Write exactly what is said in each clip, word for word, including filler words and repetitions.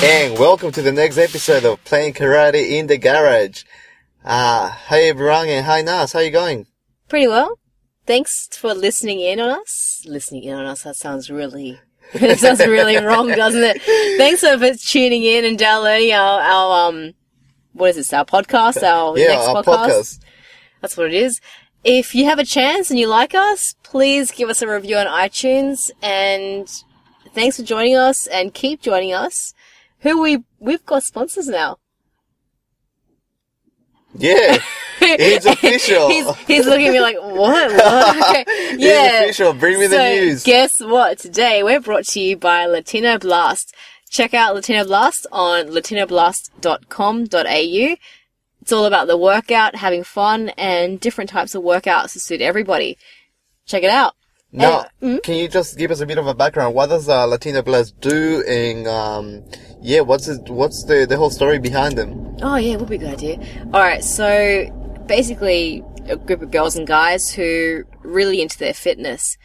And welcome to the next episode of Playing Karate in the Garage. Uh, hey everyone, and hi Nas, how you going? Pretty well. Thanks for listening in on us. Listening in on us, that sounds really, that sounds really wrong, doesn't it? Thanks for tuning in and downloading our, our, um, what is this, our podcast, our yeah, next our podcast. podcast. That's what it is. If you have a chance and you like us, please give us a review on iTunes, and thanks for joining us, and keep joining us. Who we, we've got sponsors now. Yeah, it's official. he's, he's looking at me like, what? What? Okay. Yeah. It's official. Bring me the so, news. Guess what? Today we're brought to you by Latino Blast. Check out Latino Blast on latino blast dot com dot a u. It's all about the workout, having fun, and different types of workouts to suit everybody. Check it out. Now, And, mm, can you just give us a bit of a background? What does uh, Latino Blast do? And um, yeah, what's it, what's the the whole story behind them? Oh yeah, would be a good idea. Alright, so basically a group of girls and guys who are really into their fitness.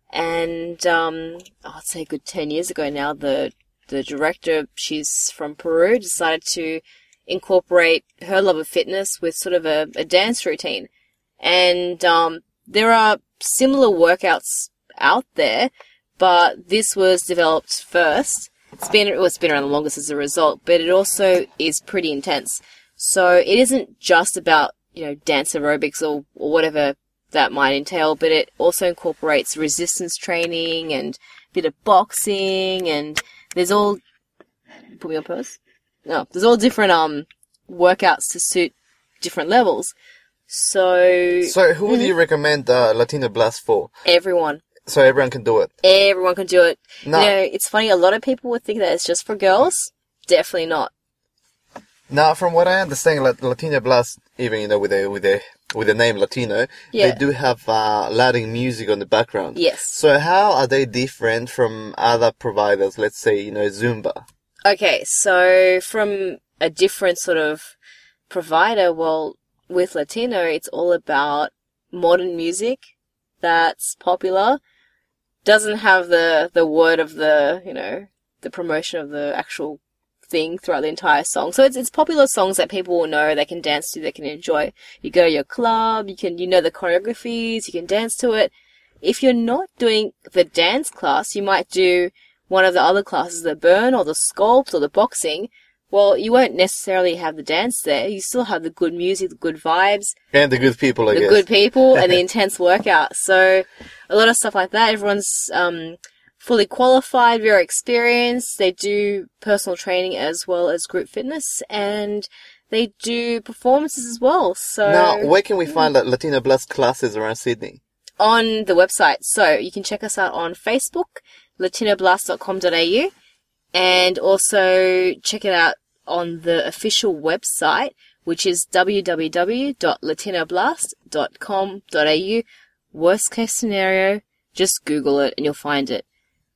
And um I'd say a good ten years ago now, the the director, she's from Peru, decided to incorporate her love of fitness with sort of a, a dance routine. And um there are similar workouts out there, but this was developed first. It's been, well, it's been around the longest as a result, but it also is pretty intense. So it isn't just about, you know, dance aerobics or, or whatever that might entail, but it also incorporates resistance training and a bit of boxing, and there's all, put me on pause? No, there's all different, um, workouts to suit different levels. So, So, who would you recommend uh, Latino Blast for? everyone. So everyone can do it. Everyone can do it. No. You know, it's funny, a lot of people would think that it's just for girls. Definitely not. Now, from what I understand, Lat- Latino Blast, even you know, with the with the with the name Latino, Yeah. they do have uh, Latin music on the background. Yes. So how are they different from other providers? Let's say you know Zumba. Okay, so from a different sort of provider, well, with Latino, it's all about modern music that's popular. Doesn't have the, the word of the, you know, the promotion of the actual thing throughout the entire song. So it's, it's popular songs that people will know, they can dance to, they can enjoy. You go to your club, you can, you know the choreographies, you can dance to it. If you're not doing the dance class, you might do one of the other classes, the burn or the sculpt or the boxing. Well, you won't necessarily have the dance there. You still have the good music, the good vibes, And the good people, I the guess. good people, and the intense workout. So a lot of stuff like that. Everyone's um, fully qualified, very experienced. They do personal training as well as group fitness, and they do performances as well. So Now, where can we find that Latino Blast classes around Sydney? on the website. So you can check us out on Facebook, latino blast dot com dot a u, and also check it out on the official website, which is w w w dot latino blast dot com dot a u. Worst case scenario, just Google it and you'll find it.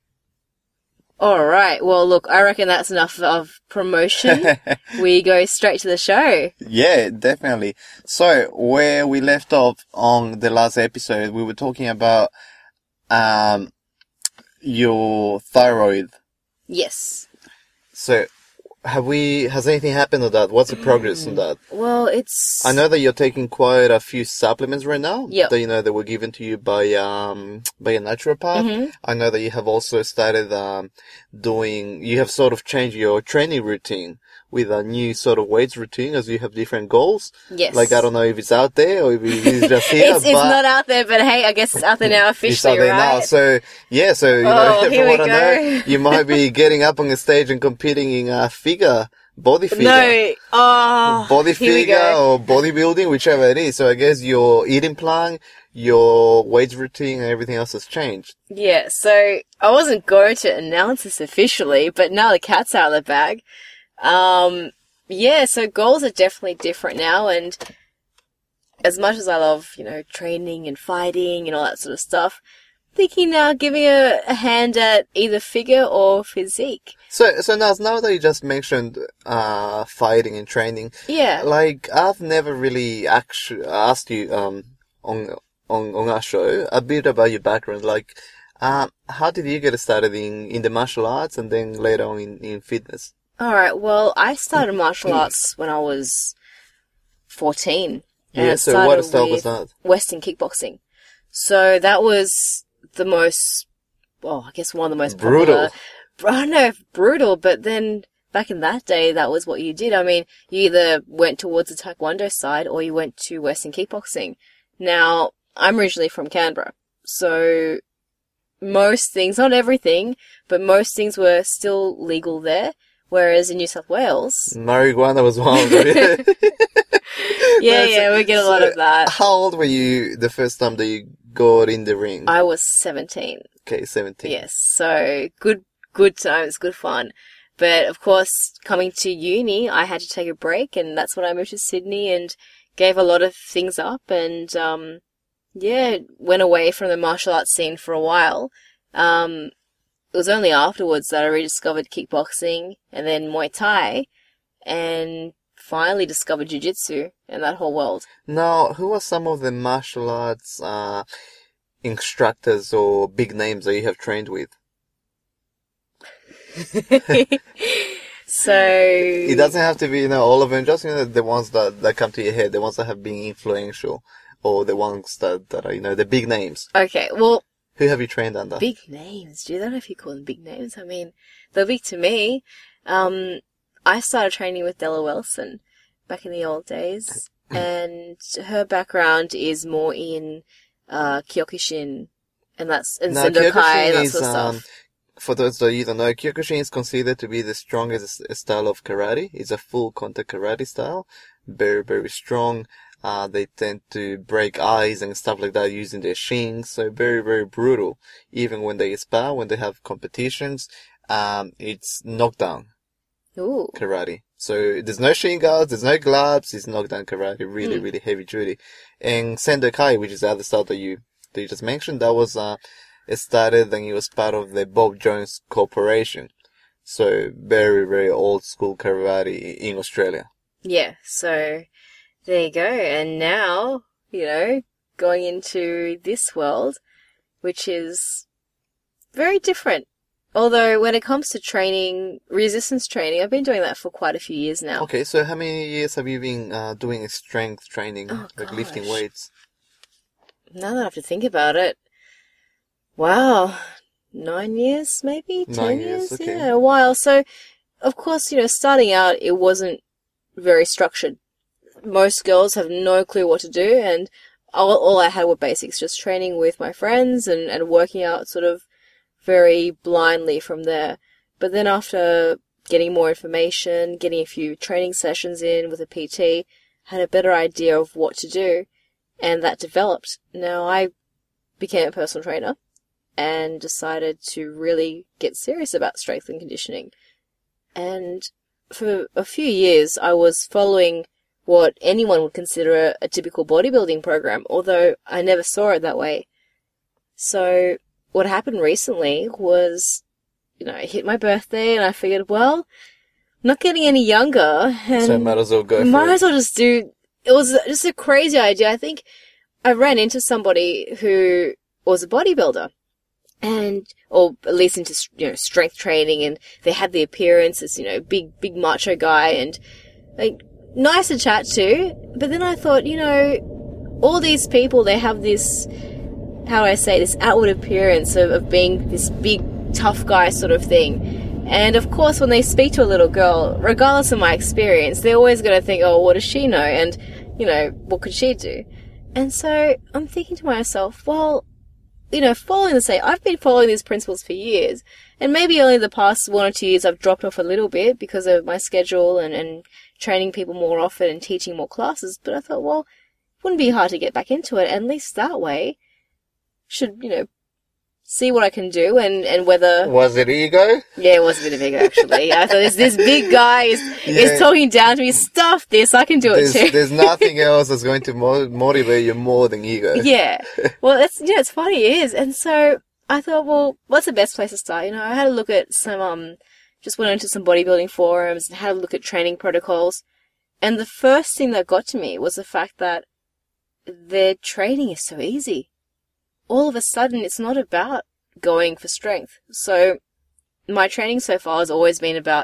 Alright, well look, I reckon that's enough of promotion. We go straight to the show. Yeah, definitely. So, where we left off on the last episode, we were talking about um your thyroid. Yes. So, have we, has anything happened on that? What's the progress on that? Well, it's... I know that you're taking quite a few supplements right now. Yep. That, you know, that were given to you by, um, by a naturopath. Mhm. I know that you have also started, um, doing, you have sort of changed your training routine with a new sort of weights routine as you have different goals. Yes. Like, I don't know if it's out there or if it's just here, it's, but it's not out there, but hey, I guess it's out there now officially, it's out there right? now. So, yeah, so, you Oh, know, here from we what I go. know, you might be getting up on the stage and competing in a figure, body figure. No, oh, Body here we figure go. or bodybuilding, whichever it is. So I guess your eating plan, your weight routine, and everything else has changed. Yeah, so I wasn't going to announce this officially, but now the cat's out of the bag. Um, yeah, so goals are definitely different now, and as much as I love, you know, training and fighting and all that sort of stuff, thinking now giving a, a hand at either figure or physique. So, so now, now that you just mentioned, uh, fighting and training, Yeah. like, I've never really actually asked you, um, on, on, on our show a bit about your background. Like, um, how did you get started in, in the martial arts and then later on in, in fitness? All right. Well, I started martial arts when I was fourteen. And Yeah, it so what started style was with that? Western kickboxing. So that was the most, well, I guess one of the most Brutal. popular. I don't know if brutal, but then back in that day, that was what you did. I mean, you either went towards the Taekwondo side or you went to Western kickboxing. Now, I'm originally from Canberra, so most things, not everything, but most things were still legal there, whereas in New South Wales... Marijuana was one of them. yeah, That's- yeah, we get a lot so of that. How old were you the first time that you got in the ring? I was seventeen. Okay, seventeen. Yes, so good, good times, good fun. But of course, coming to uni, I had to take a break, and that's when I moved to Sydney and gave a lot of things up, and um, yeah, went away from the martial arts scene for a while. Um, it was only afterwards that I rediscovered kickboxing and then Muay Thai, and finally discovered Jiu-Jitsu and that whole world. Now, who are some of the martial arts uh, instructors or big names that you have trained with? So It doesn't have to be, you know, all of them, just, you know, the ones that, that come to your head, the ones that have been influential, or the ones that, that are, you know, the big names. okay, well, Who have you trained under? big names. Gee, I don't know if you call them big names. I mean, they're big to me. Um, I started training with Della Wilson back in the old days, and her background is more in uh, Kyokushin, and that's and Now, Sendokai, Kyokushin and that is, sort of um, stuff. For those that you don't know, Kyokushin is considered to be the strongest style of karate. It's a full contact karate style. Very, very strong. Uh, they tend to break eyes and stuff like that using their shins. So very, very brutal. Even when they spar, when they have competitions, um, it's knockdown Ooh, karate. So there's no shin guards, there's no gloves, it's knockdown karate. Really, Mm. really heavy duty. And Sendokai, which is the other style that you, that you just mentioned, that was, uh, it started and it was part of the Bob Jones Corporation. So very, very old school karate in Australia. yeah. So there you go. And now, you know, going into this world, which is very different. Although when it comes to training, resistance training, I've been doing that for quite a few years now. Okay, so how many years have you been uh, doing strength training, Oh, like lifting gosh. weights? Now that I have to think about it, wow, nine years maybe, ten Nine years, okay. yeah, a while. So, of course, you know, starting out, it wasn't very structured. Most girls have no clue what to do, and all, all I had were basics, just training with my friends and, and working out sort of very blindly from there. But then after getting more information, getting a few training sessions in with a P T, had a better idea of what to do, and that developed. Now I became a personal trainer and decided to really get serious about strength and conditioning. And for a few years, I was following what anyone would consider a, a typical bodybuilding program, although I never saw it that way. So what happened recently was, you know, I hit my birthday and I figured, well, I'm not getting any younger. And So might as well go for might it. as well just do, it was just a crazy idea. I think I ran into somebody who was a bodybuilder, and, or at least into, you know, strength training, and they had the appearance as, you know, big, big macho guy, and, like, nice to chat to, but then I thought, you know, all these people, they have this, how do I say, this outward appearance of, of being this big, tough guy sort of thing. And of course, when they speak to a little girl, regardless of my experience, they're always going to think, oh, what does she know? And, you know, what could she do? And so I'm thinking to myself, well, you know, following the same, I've been following these principles for years, and maybe only the past one or two years I've dropped off a little bit because of my schedule and, and training people more often and teaching more classes, but I thought, well, it wouldn't be hard to get back into it, and at least that way, should, you know, see what I can do, and, and whether... Was it ego? Yeah, it was a bit of ego, actually. I thought, this, this big guy is, Yeah. is talking down to me, stuff this, I can do There's, it too. there's nothing else that's going to mo- motivate you more than ego. Yeah. Well, it's, yeah, it's funny, it is. And so I thought, well, what's the best place to start? You know, I had a look at some, um, just went into some bodybuilding forums and had a look at training protocols. And the first thing that got to me was the fact that their training is so easy. All of a sudden, it's not about going for strength. So my training so far has always been about,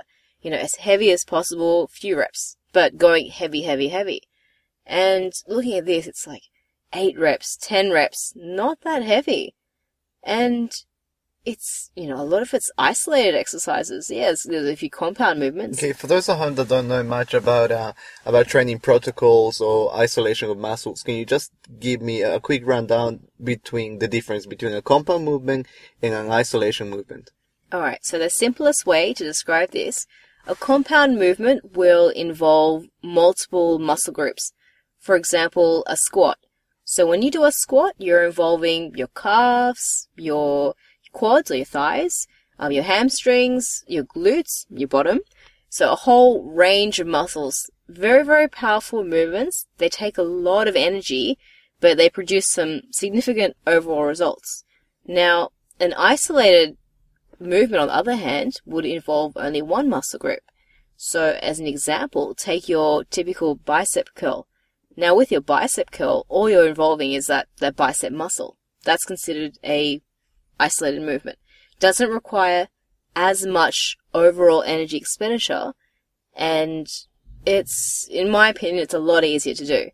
you know, as heavy as possible, few reps, but going heavy, heavy, heavy. And looking at this, it's like eight reps, ten reps, not that heavy. And it's, you know, a lot of it's isolated exercises. Yes, there's a few compound movements. Okay, for those at home that don't know much about uh, about training protocols or isolation of muscles, can you just give me a quick rundown between the difference between a compound movement and an isolation movement? Alright, so the simplest way to describe this, a compound movement will involve multiple muscle groups. For example, a squat. So when you do a squat, you're involving your calves, your quads or your thighs, um, your hamstrings, your glutes, your bottom. So a whole range of muscles. Very, very powerful movements. They take a lot of energy, but they produce some significant overall results. Now, an isolated movement, on the other hand, would involve only one muscle group. So as an example, take your typical bicep curl. Now with your bicep curl, all you're involving is that, that bicep muscle. That's considered a isolated movement. Doesn't require as much overall energy expenditure, and it's, in my opinion, it's a lot easier to do.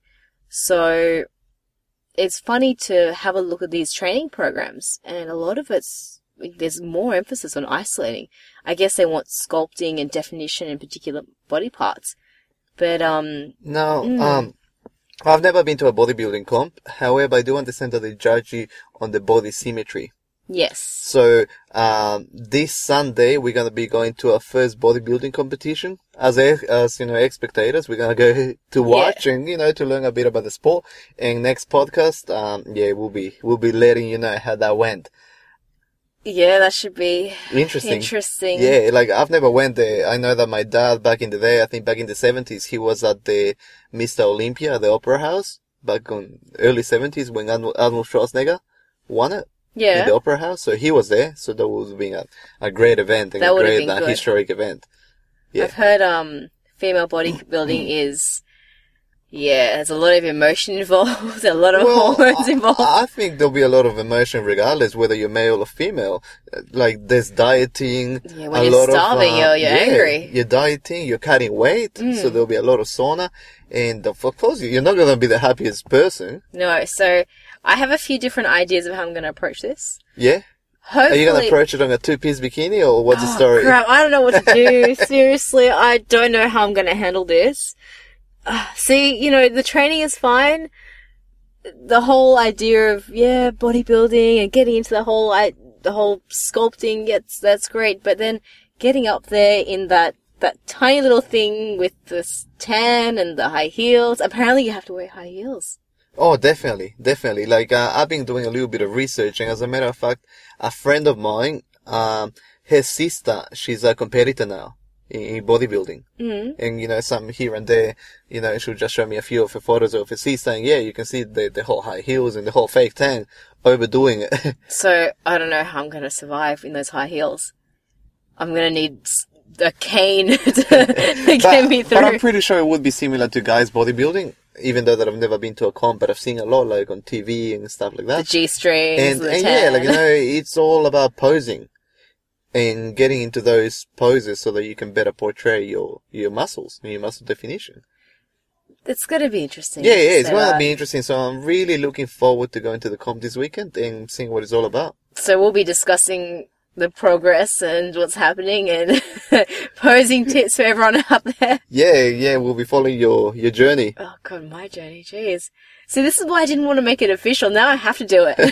So it's funny to have a look at these training programs, and a lot of it's, there's more emphasis on isolating. I guess they want sculpting and definition in particular body parts. But, um... Now, mm. um, I've never been to a bodybuilding comp. However, I do understand that they judge you on the body symmetry. Yes. So, um, this Sunday, we're going to be going to our first bodybuilding competition. As, as, you know, spectators, we're going to go to watch yeah. and, you know, to learn a bit about the sport. And next podcast, um, yeah, we'll be, we'll be letting you know how that went. Yeah, that should be interesting. Interesting. Yeah, like, I've never went there. I know that my dad, back in the day, I think back in the seventies, he was at the Mister Olympia, the Opera House, back in early seventies when Admiral, Admiral Schwarzenegger won it. Yeah. In the Opera House, so he was there, so that would have been a, a great event and that a great uh, good. historic event. Yeah. I've heard um female bodybuilding is, yeah, there's a lot of emotion involved, a lot of well, hormones involved. I, I think there'll be a lot of emotion regardless whether you're male or female. Like, there's dieting. Yeah, when a you're lot starving, of, uh, you're, you're yeah, angry. You're dieting, you're cutting weight, mm. so there'll be a lot of sauna. And of course, you're not going to be the happiest person. No, so I have a few different ideas of how I'm going to approach this. Yeah? Hopefully... Are you going to approach it on a two-piece bikini, or what's oh, the story? Crap, I don't know what to do. Seriously, I don't know how I'm going to handle this. Uh, see, you know, the training is fine. The whole idea of, yeah, bodybuilding and getting into the whole, I, the whole sculpting, gets that's great. But then getting up there in that, that tiny little thing with this tan and the high heels. Apparently you have to wear high heels. Oh, definitely, definitely. Like, uh, I've been doing a little bit of research, and as a matter of fact, a friend of mine, um, her sister, she's a competitor now in, in bodybuilding. Mm-hmm. And, you know, some here and there, you know, she'll just show me a few of her photos of her sister, and yeah, you can see the, the whole high heels and the whole fake tan overdoing it. So, I don't know how I'm going to survive in those high heels. I'm going to need a cane to, to get but, me through. But I'm pretty sure it would be similar to guys bodybuilding. Even though that I've never been to a comp, but I've seen a lot, like, on T V and stuff like that. The G-strings, and, the and tan. yeah, like, you know, it's all about posing and getting into those poses so that you can better portray your, your muscles and your muscle definition. It's going to be interesting. Yeah, yeah, it's so, going to uh, be interesting. So I'm really looking forward to going to the comp this weekend and seeing what it's all about. So we'll be discussing the progress and what's happening and posing tips for everyone out there. Yeah, yeah, we'll be following your, your journey. Oh god, my journey, jeez. See, this is why I didn't want to make it official. Now I have to do it.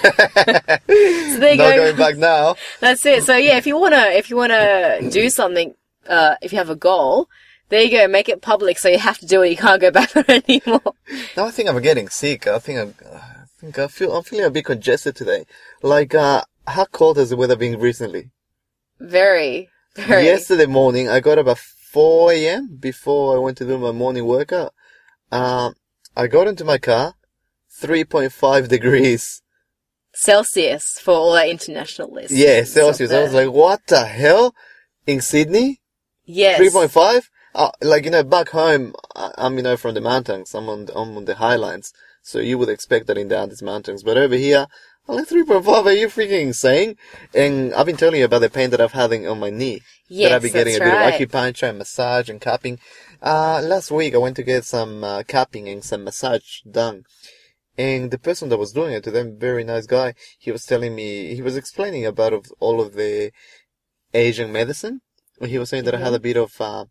So there you Not go. going back now. That's it. So yeah, if you wanna, if you wanna do something, uh, if you have a goal, there you go. Make it public, so you have to do it. You can't go back on it anymore. Now I think I'm getting sick. I think I'm, I think I feel, I'm feeling a bit congested today. Like, uh, how cold has the weather been recently? Very, very. Yesterday morning, I got up at four a.m. before I went to do my morning workout. Um, I got into my car, three point five degrees. Celsius for all our international listeners. Yeah, Celsius. I was like, what the hell? In Sydney? Yes. three point five? Uh, like, you know, back home, I, I'm, you know, from the mountains. I'm on the, I'm on the highlands. So you would expect that in the Andes Mountains. But over here, I'm like, three point five, are you freaking insane? And I've been telling you about the pain that I've had on my knee. Yes, that I've been getting that's a bit right. of acupuncture and massage and cupping. Uh, last week I went to get some uh, cupping and some massage done. And the person that was doing it to them, very nice guy, he was telling me, he was explaining about of all of the Asian medicine. And he was saying that Mm-hmm. I had a bit of, uh,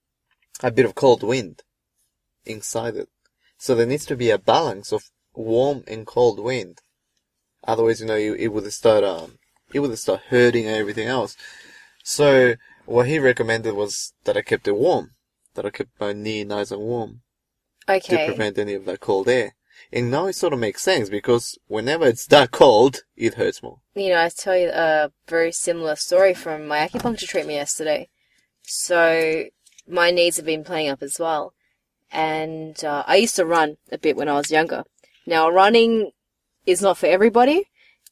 a bit of cold wind inside it. So there needs to be a balance of warm and cold wind. Otherwise, you know, it, it would start, um, it would start hurting and everything else. So what he recommended was that I kept it warm, that I kept my knee nice and warm to Okay. prevent any of that cold air. And now it sort of makes sense because whenever it's that cold, it hurts more. You know, I tell you a very similar story from my acupuncture treatment yesterday. So my knees have been playing up as well. And uh, I used to run a bit when I was younger. Now, running is not for everybody.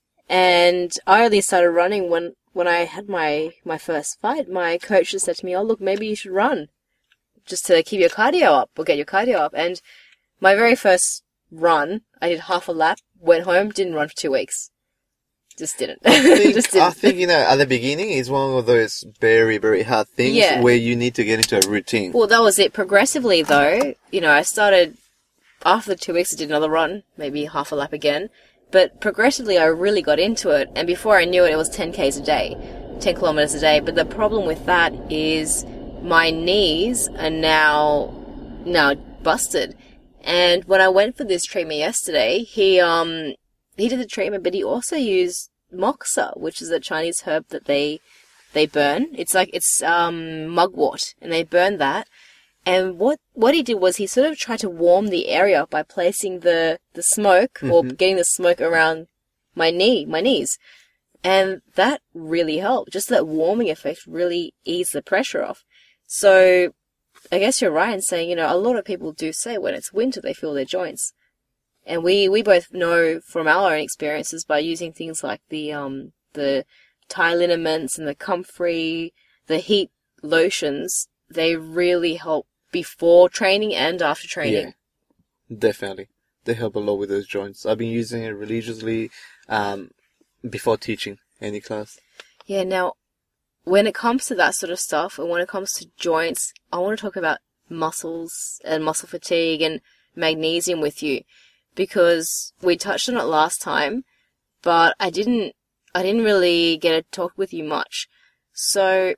And I only started running when, when I had my, my first fight. My coach just said to me, oh, look, maybe you should run just to keep your cardio up or get your cardio up. And my very first run, I did half a lap, went home, didn't run for two weeks. Just didn't. I think, Just I didn't. think, you know, at the beginning, it's one of those very, very hard things Yeah. where you need to get into a routine. Well, that was it. Progressively, though, you know, I started, after the two weeks, I did another run, maybe half a lap again. But progressively, I really got into it. And before I knew it, it was ten kays a day, ten kilometers a day. But the problem with that is my knees are now, now busted. And when I went for this treatment yesterday, he, um, he did the treatment, but he also used moxa, which is a Chinese herb that they, they burn. It's like, it's, um, mugwort, and they burn that. And what, what he did was he sort of tried to warm the area by placing the, the smoke or Mhm. getting the smoke around my knee, my knees. And that really helped. Just that warming effect really eased the pressure off. So I guess you're right in saying, you know, a lot of people do say when it's winter, they feel their joints. And we, we both know from our own experiences by using things like the, um, the Thai liniments and the comfrey, the heat lotions, they really help before training and after training. Yeah, definitely. They help a lot with those joints. I've been using it religiously, um, before teaching any class. Yeah, now, when it comes to that sort of stuff, and when it comes to joints, I want to talk about muscles and muscle fatigue and magnesium with you, because we touched on it last time, but I didn't, I didn't really get to talk with you much. So,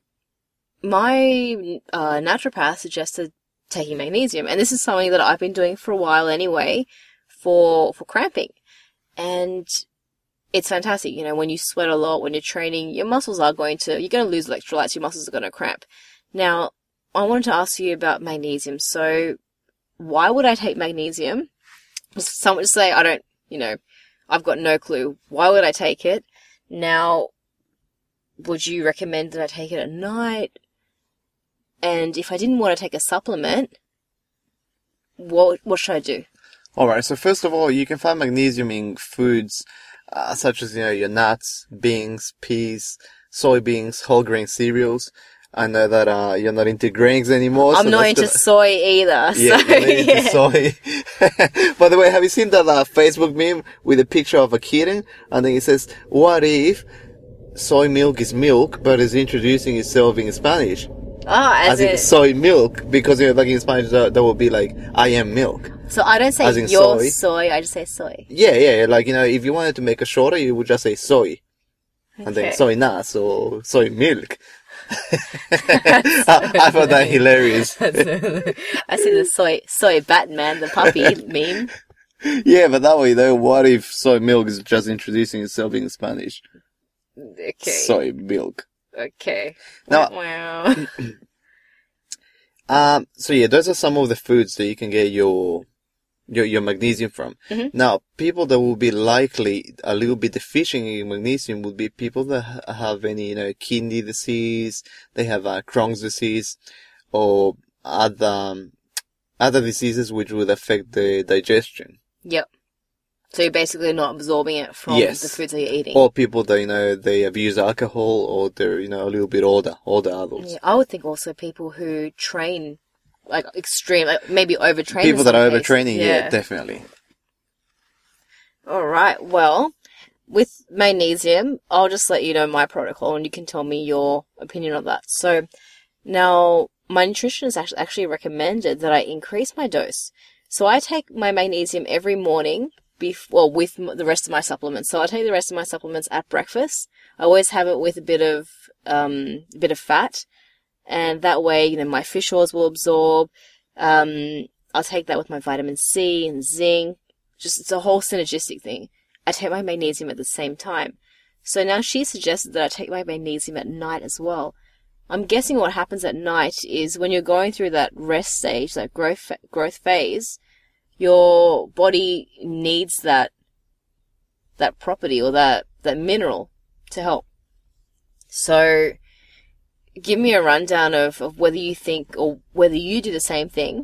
my uh, naturopath suggested taking magnesium, and this is something that I've been doing for a while anyway, for for cramping, and it's fantastic. You know, when you sweat a lot, when you're training, your muscles are going to, you're going to lose electrolytes, your muscles are going to cramp. Now, I wanted to ask you about magnesium. So, why would I take magnesium? Someone would say, I don't, you know, I've got no clue. Why would I take it? Now, would you recommend that I take it at night? And if I didn't want to take a supplement, what what should I do? Alright, so first of all, you can find magnesium in foods uh, such as, you know, your nuts, beans, peas, soybeans, whole grain cereals. I know that uh, you're not into grains anymore. I'm so not that's into gonna- soy either. Yeah, so, you're not into yeah. soy. By the way, have you seen that uh, Facebook meme with a picture of a kitten? And then it says, what if soy milk is milk, but is introducing itself in Spanish? Ah, as, As in in, soy milk, because, you know, like in Spanish, that, that would be like, I am milk. so I don't say as in your soy. soy, I just say soy. Yeah, yeah, like, you know, if you wanted to make it shorter, you would just say soy. And then Okay. soy nuts or soy milk. I, I found that hilarious. I see the soy soy Batman, the puppy meme. Yeah, but that way though, what if soy milk is just introducing itself in Spanish? Okay. Soy milk. Okay. Now- wow. Um, so yeah, those are some of the foods that you can get your your, your magnesium from. Mhm. Now, people that will be likely a little bit deficient in magnesium would be people that ha- have any, you know, kidney disease, they have uh, Crohn's disease, or other um, other diseases which would affect the digestion. Yep. So you're basically not absorbing it from Yes. the foods that you're eating. Or people that, you know, they abuse alcohol, or they're, you know, a little bit older, older adults. Yeah, I would think also people who train, like extreme, like maybe overtrain. People in that some are cases. overtraining, yeah, definitely. All right. Well, with magnesium, I'll just let you know my protocol and you can tell me your opinion on that. So now my nutritionist actually actually recommended that I increase my dose. So I take my magnesium every morning, bef- well, with the rest of my supplements. So I take the rest of my supplements at breakfast. I always have it with a bit of um, a bit of fat, and that way, you know, my fish oils will absorb. Um, I'll take that with my vitamin C and zinc. Just it's a whole synergistic thing. I take my magnesium at the same time. So now she suggested that I take my magnesium at night as well. I'm guessing what happens at night is when you're going through that rest stage, that growth growth phase, your body needs that that property or that, that mineral to help. So give me a rundown of, of whether you think or whether you do the same thing,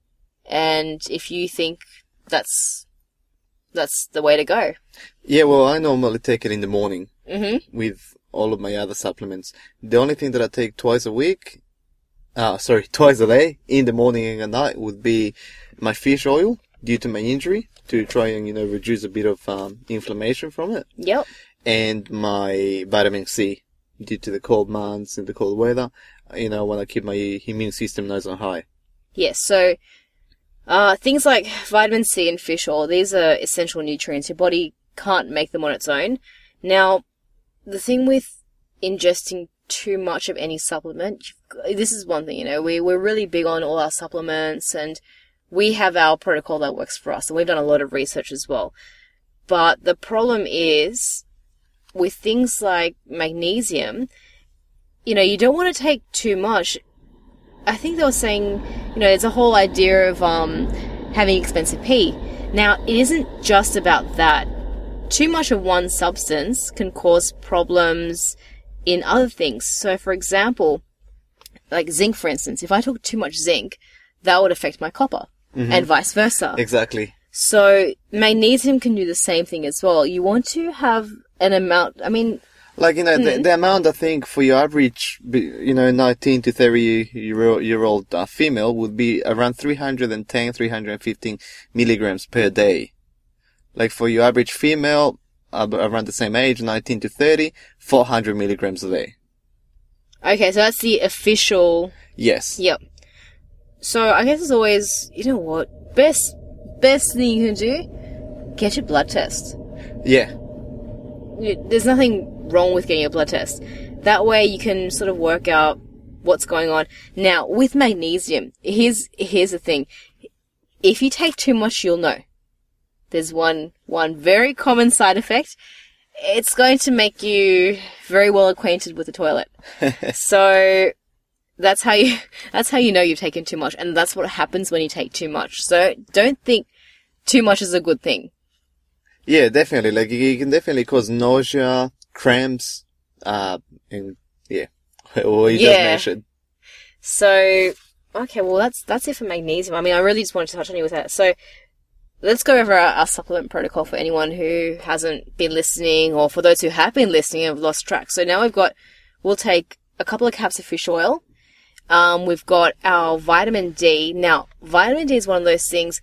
and if you think that's that's the way to go. Yeah, well, I normally take it in the morning Mm-hmm. with all of my other supplements. The only thing that I take twice a week, uh, sorry, twice a day, in the morning and at night, would be my fish oil due to my injury, to try and, you know, reduce a bit of um, inflammation from it. Yep. And my vitamin C due to the cold months and the cold weather. You know, I want to keep my immune system nice and high. Yes, so uh, things like vitamin C and fish oil, these are essential nutrients. Your body can't make them on its own. Now, the thing with ingesting too much of any supplement, this is one thing, you know, we, we're really big on all our supplements, and we have our protocol that works for us, and we've done a lot of research as well. But the problem is, with things like magnesium, you know, you don't want to take too much. I think they were saying, you know, there's a whole idea of um, having expensive pee. Now, it isn't just about that. Too much of one substance can cause problems in other things. So, for example, like zinc, for instance, if I took too much zinc, that would affect my copper, mm-hmm. and vice versa. Exactly. So, magnesium can do the same thing as well. You want to have an amount, I mean... Like, you know, mm-hmm. the, the amount, I think, for your average, you know, nineteen to thirty year, year old uh, female would be around three hundred ten, three hundred fifteen milligrams per day. Like, for your average female, uh, around the same age, nineteen to thirty, four hundred milligrams a day. Okay, so that's the official... Yes. Yep. So, I guess it's always, you know what, best, best thing you can do, get your blood test. Yeah. There's nothing wrong with getting a blood test. That way you can sort of work out what's going on. Now, with magnesium, here's, here's the thing. If you take too much, you'll know. There's one, one very common side effect. It's going to make you very well acquainted with the toilet. So, that's how you, that's how you know you've taken too much. And that's what happens when you take too much. So, don't think too much is a good thing. Yeah, definitely. Like, it can definitely cause nausea, cramps, uh, and, yeah, what you yeah. just mentioned. So, okay, well, that's, that's it for magnesium. I mean, I really just wanted to touch on you with that. So, let's go over our, our supplement protocol for anyone who hasn't been listening, or for those who have been listening and have lost track. So now we've got, we'll take a couple of caps of fish oil. Um, we've got our vitamin D. Now, vitamin D is one of those things,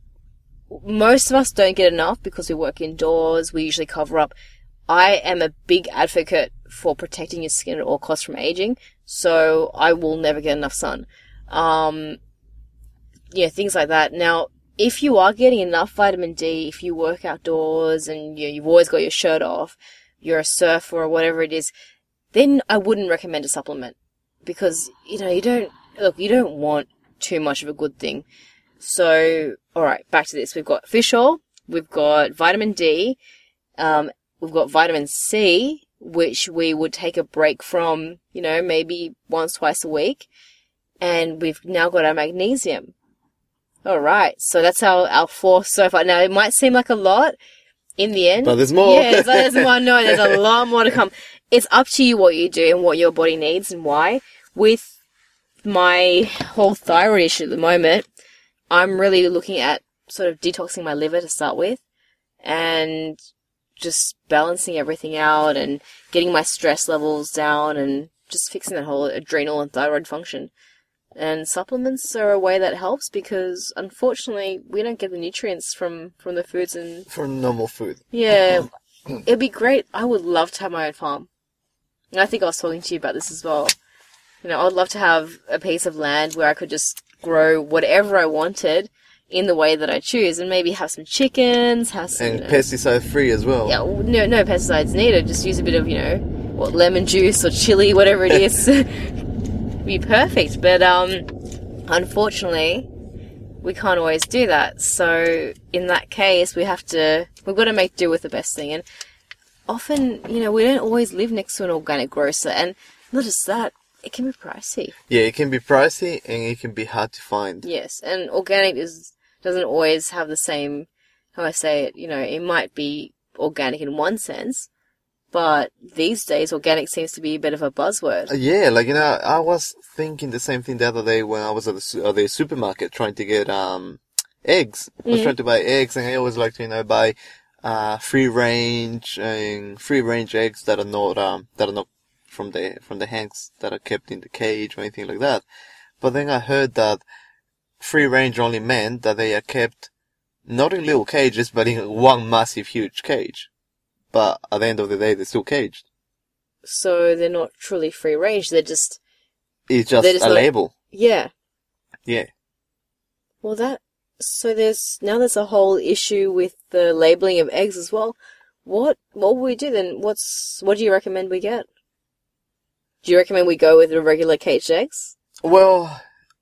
most of us don't get enough because we work indoors, we usually cover up. I am a big advocate for protecting your skin at all costs from aging, so I will never get enough sun. Um, yeah, things like that. Now, if you are getting enough vitamin D, if you work outdoors and you know, you've always got your shirt off, you're a surfer or whatever it is, then I wouldn't recommend a supplement. Because, you know, you don't, look, you don't want too much of a good thing. So, alright, back to this. We've got fish oil, we've got vitamin D, um, we've got vitamin C, which we would take a break from, you know, maybe once, twice a week. And we've now got our magnesium. Alright, so that's our, our four so far. Now, it might seem like a lot in the end. But there's more. Yeah, there's more. No, there's a lot more to come. It's up to you what you do and what your body needs and why. With my whole thyroid issue at the moment, I'm really looking at sort of detoxing my liver to start with and just balancing everything out and getting my stress levels down and just fixing that whole adrenal and thyroid function. And supplements are a way that helps because, unfortunately, we don't get the nutrients from, from the foods and... From normal food. Yeah. it'd be great. I would love to have my own farm. And I think I was talking to you about this as well. You know, I'd love to have a piece of land where I could just grow whatever I wanted in the way that I choose, and maybe have some chickens, have some... And you know, pesticide free as well. yeah, no, no pesticides needed. Just use a bit of, you know, what, lemon juice or chili, whatever it is. Be perfect. But, um, unfortunately, we can't always do that. So, in that case, we have to... We've got to make do with the best thing. And often, you know, we don't always live next to an organic grocer. And not just that, it can be pricey. Yeah, it can be pricey and it can be hard to find. Yes, and organic is doesn't always have the same, how I say it, you know, it might be organic in one sense, but these days organic seems to be a bit of a buzzword. Uh, yeah, like, you know, I was thinking the same thing the other day when I was at the, su- at the supermarket trying to get um eggs. I was Mm. trying to buy eggs, and I always like to, you know, buy uh free range and free range eggs that are not um that are not from the from the hens that are kept in the cage or anything like that. But then I heard that free range only meant that they are kept not in little cages, but in one massive, huge cage. But at the end of the day, they're still caged. So they're not truly free range, they're just, It's just They're just a not- label. yeah. Yeah. Well, that, so there's, now there's a whole issue with the labeling of eggs as well. What, what will we do then? What's, what do you recommend we get? Do you recommend we go with the regular caged eggs? Well,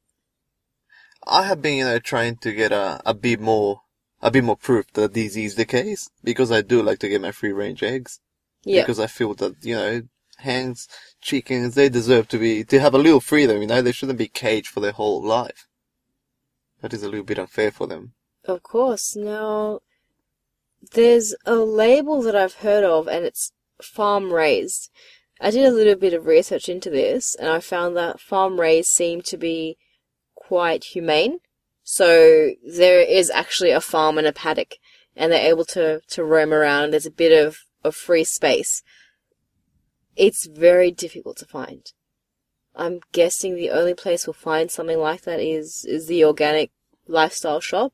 I have been, you know, trying to get a, a bit more, a bit more proof that this is the case, because I do like to get my free range eggs. Yeah. Because I feel that, you know, hens, chickens, they deserve to be, to have a little freedom, you know, they shouldn't be caged for their whole life. That is a little bit unfair for them. Of course. Now, there's a label that I've heard of, and it's farm raised. I did a little bit of research into this, and I found that farm raised seem to be quite humane. So there is actually a farm and a paddock, and they're able to, to roam around. There's a bit of, of free space. It's very difficult to find. I'm guessing the only place we'll find something like that is, is the organic lifestyle shop.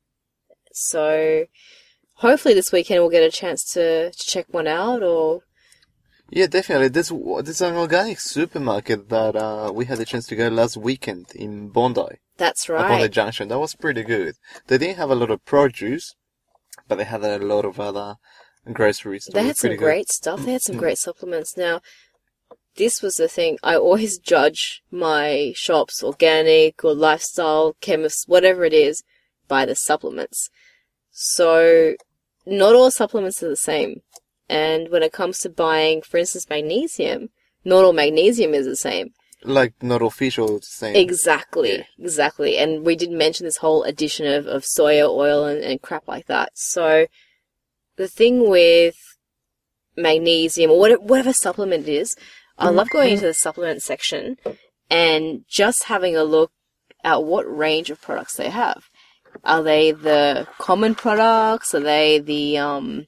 So hopefully this weekend we'll get a chance to, to check one out, or... Yeah, definitely. This, this is an organic supermarket that, uh, we had a chance to go last weekend in Bondi. That's Up on the right. junction. That was pretty good. They didn't have a lot of produce, but they had a lot of other groceries. that They were had some pretty good. great stuff. They had some great supplements. Now, this was the thing. I always judge my shops, organic or lifestyle, chemist, whatever it is, by the supplements. So, not all supplements are the same. And when it comes to buying, for instance, magnesium, not all magnesium is the same. Like, not official, it's the same. Exactly, Yeah. exactly. And we did mention this whole addition of, of soya oil and, and crap like that. So, the thing with magnesium, or whatever, whatever supplement it is, I love going into the supplement section and just having a look at what range of products they have. Are they the common products? Are they the, um,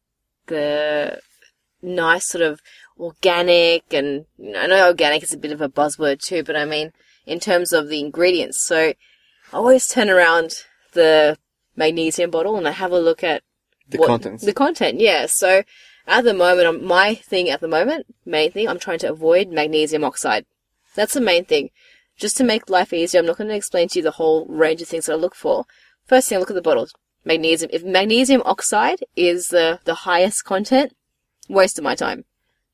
the nice sort of organic? And you know, I know organic is a bit of a buzzword too, but I mean, in terms of the ingredients. So I always turn around the magnesium bottle and I have a look at The what- contents. The content, yeah. So at the moment, I'm- my thing at the moment, main thing, I'm trying to avoid magnesium oxide. That's the main thing. Just to make life easier, I'm not going to explain to you the whole range of things that I look for. First thing, I look at the bottles. Magnesium. If magnesium oxide is the, the highest content, waste of my time.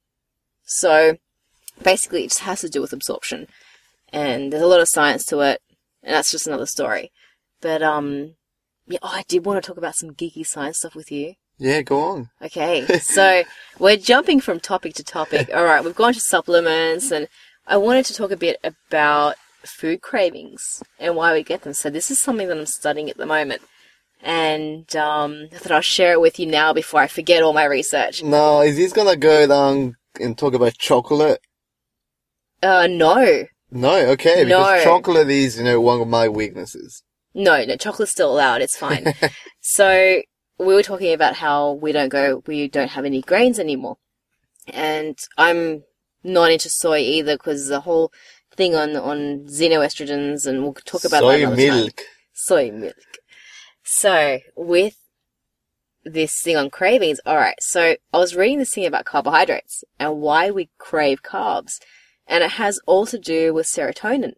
So basically, it just has to do with absorption. And there's a lot of science to it, and that's just another story. But, um, yeah, oh, I did want to talk about some geeky science stuff with you. Yeah, go on. Okay, so we're jumping from topic to topic. All right, we've gone to supplements, and I wanted to talk a bit about food cravings and why we get them. So this is something that I'm studying at the moment, and um, I thought I'll share it with you now before I forget all my research. Now, is this gonna go down and talk about chocolate? Uh, no, No, okay, because No. chocolate is, you know, one of my weaknesses. no, no, chocolate's still allowed. It's fine. So we were talking about how we don't go, we don't have any grains anymore, and I'm not into soy either because the whole thing on on xenoestrogens, and we'll talk about that Soy another time. milk. Soy milk. So, with this thing on cravings. All right, so I was reading this thing about carbohydrates and why we crave carbs, and it has all to do with serotonin.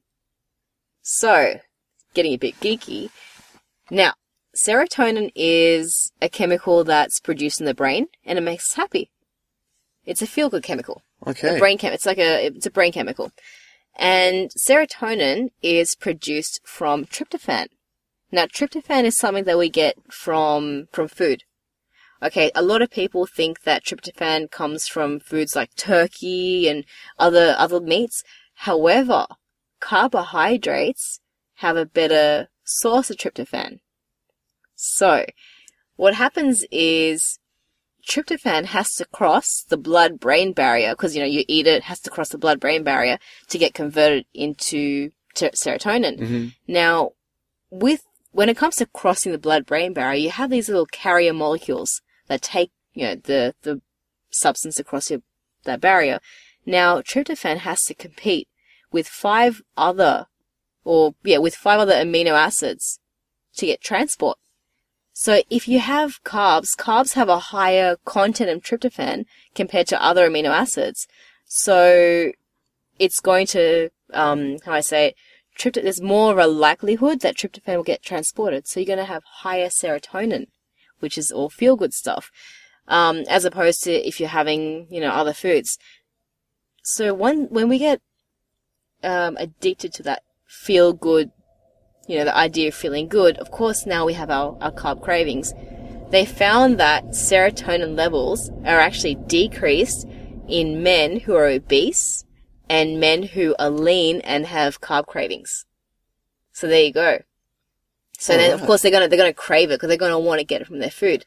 So, getting a bit geeky. Now, serotonin is a chemical that's produced in the brain, and it makes us happy. It's a feel-good chemical. Okay. A brain chem. It's like a it's a brain chemical, and serotonin is produced from tryptophan. Now, tryptophan is something that we get from from food. Okay, a lot of people think that tryptophan comes from foods like turkey and other other meats. However, carbohydrates have a better source of tryptophan. So, what happens is tryptophan has to cross the blood-brain barrier, because, you know, you eat it, it has to cross the blood-brain barrier to get converted into ter- serotonin. Mm-hmm. Now, with when it comes to crossing the blood-brain barrier, you have these little carrier molecules that take, you know, the, the substance across your, that barrier. Now, tryptophan has to compete with five other, or, yeah, with five other amino acids to get transport. So if you have carbs, carbs have a higher content of tryptophan compared to other amino acids. So it's going to, um, how I say it, tryptophan, there's more of a likelihood that tryptophan will get transported. So you're going to have higher serotonin, which is all feel-good stuff, um, as opposed to if you're having, you know, other foods. So when, when we get um, addicted to that feel-good, you know, the idea of feeling good, of course now we have our, our carb cravings. They found that serotonin levels are actually decreased in men who are obese and men who are lean and have carb cravings. So there you go. So then, of course, they're gonna they're gonna crave it because they're gonna want to get it from their food.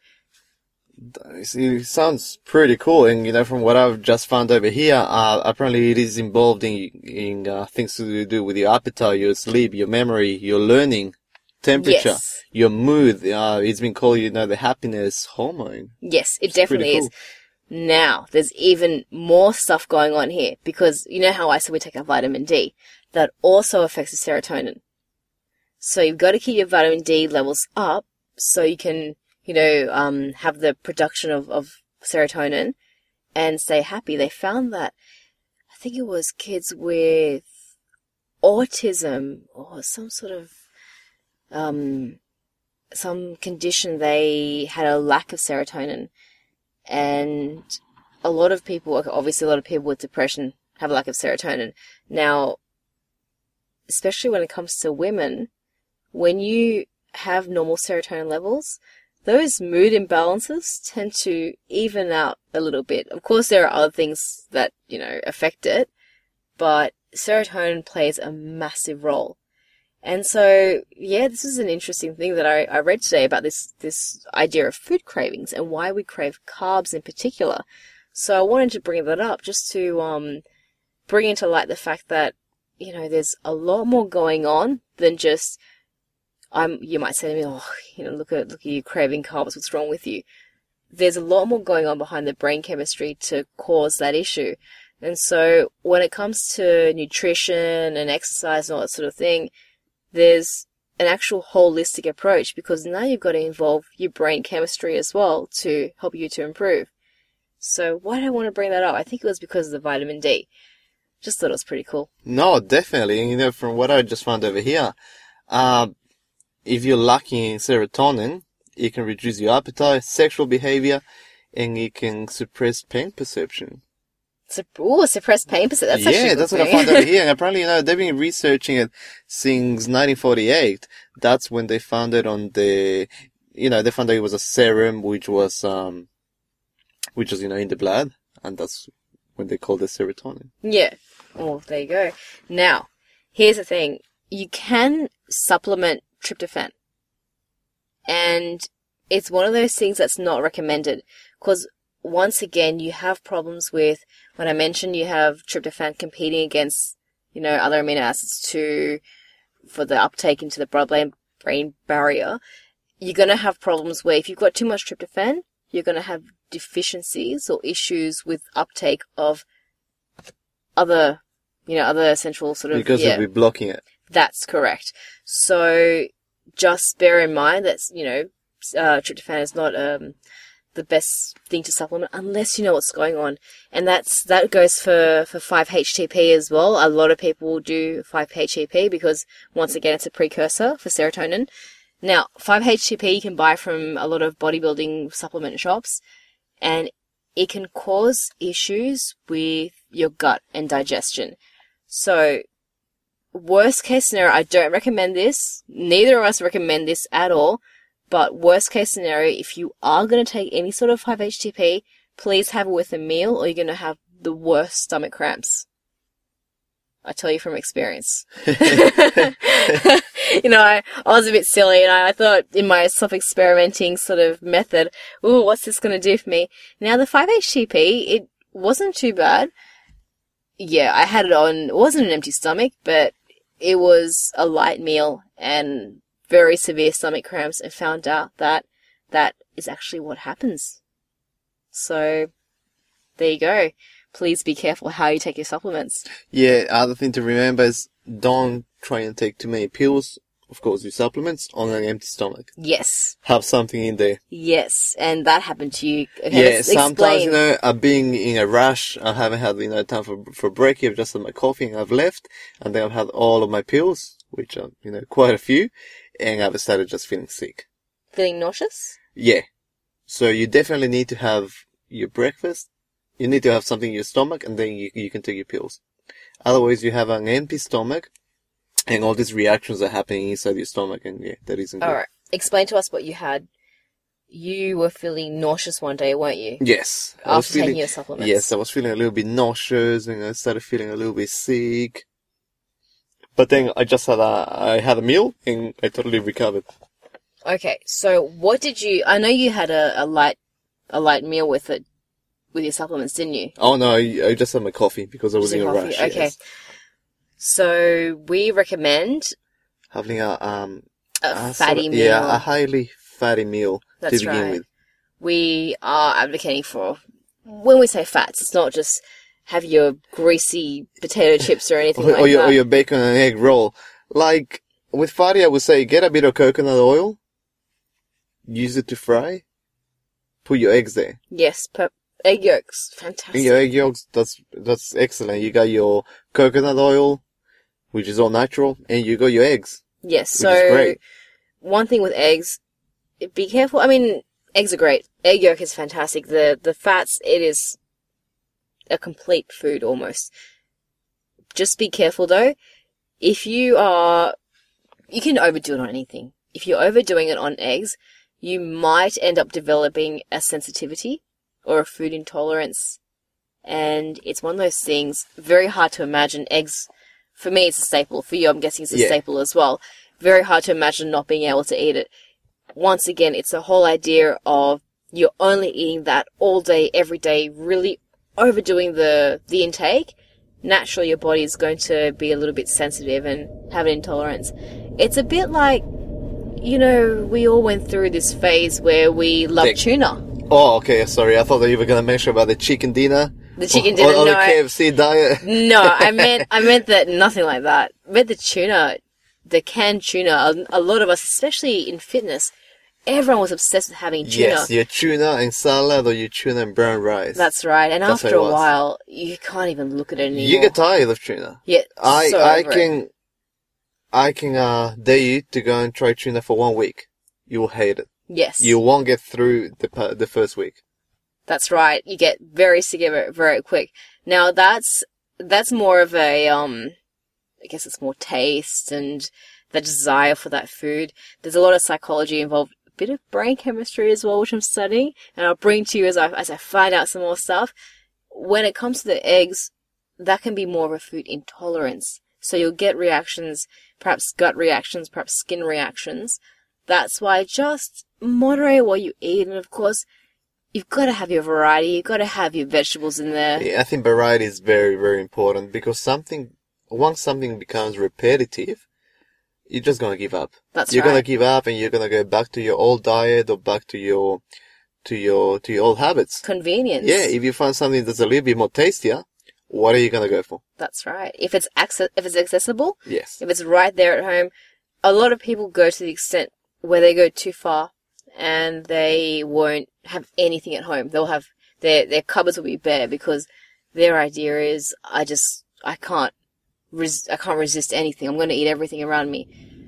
It sounds pretty cool, and you know, from what I've just found over here, uh, apparently it is involved in in uh, things to do with your appetite, your sleep, your memory, your learning, temperature, Yes. your mood. Uh, it's been called, you know, the happiness hormone. Yes, it It's definitely pretty is. Now, there's even more stuff going on here because you know how I said we take our vitamin D? That also affects the serotonin. So you've got to keep your vitamin D levels up so you can, you know, um, have the production of, of serotonin and stay happy. They found that, I think it was kids with autism or some sort of, um, some condition, they had a lack of serotonin. And a lot of people, obviously a lot of people with depression have a lack of serotonin. Now, especially when it comes to women, when you have normal serotonin levels, those mood imbalances tend to even out a little bit. Of course, there are other things that, you know, affect it, but serotonin plays a massive role. And so, yeah, this is an interesting thing that I, I read today about this, this idea of food cravings and why we crave carbs in particular. So I wanted to bring that up just to um, bring into light the fact that, you know, there's a lot more going on than just, I'm, you might say to me, oh, you know, look at, look at you craving carbs, what's wrong with you? There's a lot more going on behind the brain chemistry to cause that issue. And so when it comes to nutrition and exercise and all that sort of thing, there's an actual holistic approach because now you've got to involve your brain chemistry as well to help you to improve. So why did I want to bring that up? I think it was because of the vitamin D. Just thought it was pretty cool. No, definitely. You know, from what I just found over here, uh, if you're lacking in serotonin, it can reduce your appetite, sexual behavior, and it can suppress pain perception. Ooh, suppressed pain perception. That's yeah, actually that's good what I thing. found over here. And apparently, you know, they've been researching it since nineteen forty-eight. That's when they found it on the, you know, they found that it was a serum which was, um, which was, you know, in the blood. And that's when they called it serotonin. Yeah. Oh, there you go. Now, here's the thing. You can supplement tryptophan. And it's one of those things that's not recommended. Because, once again, you have problems with, when I mentioned you have tryptophan competing against, you know, other amino acids to, for the uptake into the blood-brain barrier, you're going to have problems where if you've got too much tryptophan, you're going to have deficiencies or issues with uptake of other, you know, other essential sort of, Because yeah, it'll be blocking it. that's correct. So just bear in mind that, you know, uh, tryptophan is not um, the best thing to supplement unless you know what's going on. And that's that goes for, for five H T P as well. A lot of people will do five H T P because, once again, it's a precursor for serotonin. Now, five H T P you can buy from a lot of bodybuilding supplement shops, and it can cause issues with your gut and digestion. So, worst case scenario, I don't recommend this. Neither of us recommend this at all. But worst case scenario, if you are going to take any sort of five H T P, please have it with a meal or you're going to have the worst stomach cramps. I tell you from experience. You know, I, I was a bit silly and I, I thought in my self-experimenting sort of method, ooh, what's this going to do for me? Now, the five H T P, it wasn't too bad. Yeah, I had it on, it wasn't an empty stomach, but it was a light meal and very severe stomach cramps, and found out that that is actually what happens. So, there you go. Please be careful how you take your supplements. Yeah, other thing to remember is don't try and take too many pills. Of course, your supplements on an empty stomach. Yes. Have something in there. Yes, and that happened to you. Okay, yeah, let's sometimes, explain. you know, I've been in a rush. I haven't had, you know, time for, for break. I've just had my coffee and I've left. And then I've had all of my pills, which are, you know, quite a few. And I've started just feeling sick. Feeling nauseous? Yeah. So you definitely need to have your breakfast. You need to have something in your stomach, and then you you can take your pills. Otherwise, you have an empty stomach, and all these reactions are happening inside your stomach, and yeah, that isn't good. All right. Explain to us what you had. You were feeling nauseous one day, weren't you? Yes. I was After feeling, taking your supplements. Yes, I was feeling a little bit nauseous, and I started feeling a little bit sick. But then I just had a, I had a meal and I totally recovered. Okay, so what did you, I know you had a, a light, a light meal with it, with your supplements, didn't you? Oh no, I, I just had my coffee because I was Just in a coffee, rush. okay. Yes. So we recommend Having a, um, a a fatty sort of- meal. Yeah, a highly fatty meal That's to begin right. with. We are advocating for, when we say fats, it's not just have your greasy potato chips or anything Or, like or, your, that. or your bacon and egg roll. Like, with fatty, I would say get a bit of coconut oil, use it to fry, put your eggs there. Yes, per- egg yolks, fantastic. And your egg yolks, that's, that's excellent. You got your coconut oil, which is all natural, and you got your eggs. Yes, which is so great. one thing with eggs, be careful. I mean, eggs are great. Egg yolk is fantastic. The the fats, it is a complete food almost. Just be careful though. If you are, you can overdo it on anything. If you're overdoing it on eggs, you might end up developing a sensitivity or a food intolerance. And it's one of those things, very hard to imagine. Eggs, for me, it's a staple. For you, I'm guessing it's a Yeah. staple as well. Very hard to imagine not being able to eat it. Once again, it's the whole idea of you're only eating that all day, every day, really overdoing the, the intake. Naturally, your body is going to be a little bit sensitive and have an intolerance. It's a bit like, you know, we all went through this phase where we love Dick. tuna. Oh, okay, sorry. I thought that you were going to mention about the chicken dinner. The chicken or, dinner, or, or no. the K F C diet. No, I meant I meant that nothing like that. I meant the tuna, the canned tuna. A, a lot of us, especially in fitness, everyone was obsessed with having tuna. Yes, your tuna and salad or your tuna and brown rice. That's right. And That's after how it a was. while, you can't even look at it anymore. You get tired of tuna. Yeah, I so I over it. can I can uh dare you to go and try tuna for one week. You will hate it. Yes, You won't get through the pa- the first week. that's right. You get very sick of it very quick. Now that's that's more of a um, I guess it's more taste and the desire for that food. There's a lot of psychology involved, a bit of brain chemistry as well, which I'm studying, and I'll bring to you as I as I find out some more stuff. When it comes to the eggs, that can be more of a food intolerance. So you'll get reactions, perhaps gut reactions, perhaps skin reactions. That's why just moderate what you eat, and of course, you've got to have your variety. You've got to have your vegetables in there. Yeah, I think variety is very very important because something once something becomes repetitive, you're just gonna give up. That's you're right. gonna give up and you're gonna go back to your old diet or back to your to your to your old habits. Convenience. Yeah, if you find something that's a little bit more tastier, what are you gonna go for? That's right. If it's access, if it's accessible, Yes. if it's right there at home, a lot of people go to the extent where they go too far and they won't have anything at home. They'll have their their cupboards will be bare because their idea is I just I can't res- I can't resist anything. I'm going to eat everything around me.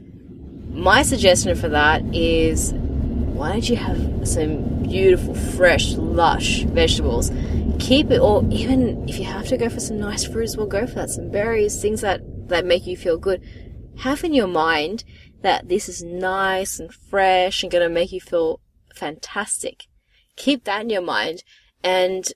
My suggestion for that is, why don't you have some beautiful, fresh, lush vegetables? Keep it, or even if you have to go for some nice fruit as well, go for that. Some berries, things that, that make you feel good. Have in your mind that this is nice and fresh and going to make you feel fantastic. Keep that in your mind, and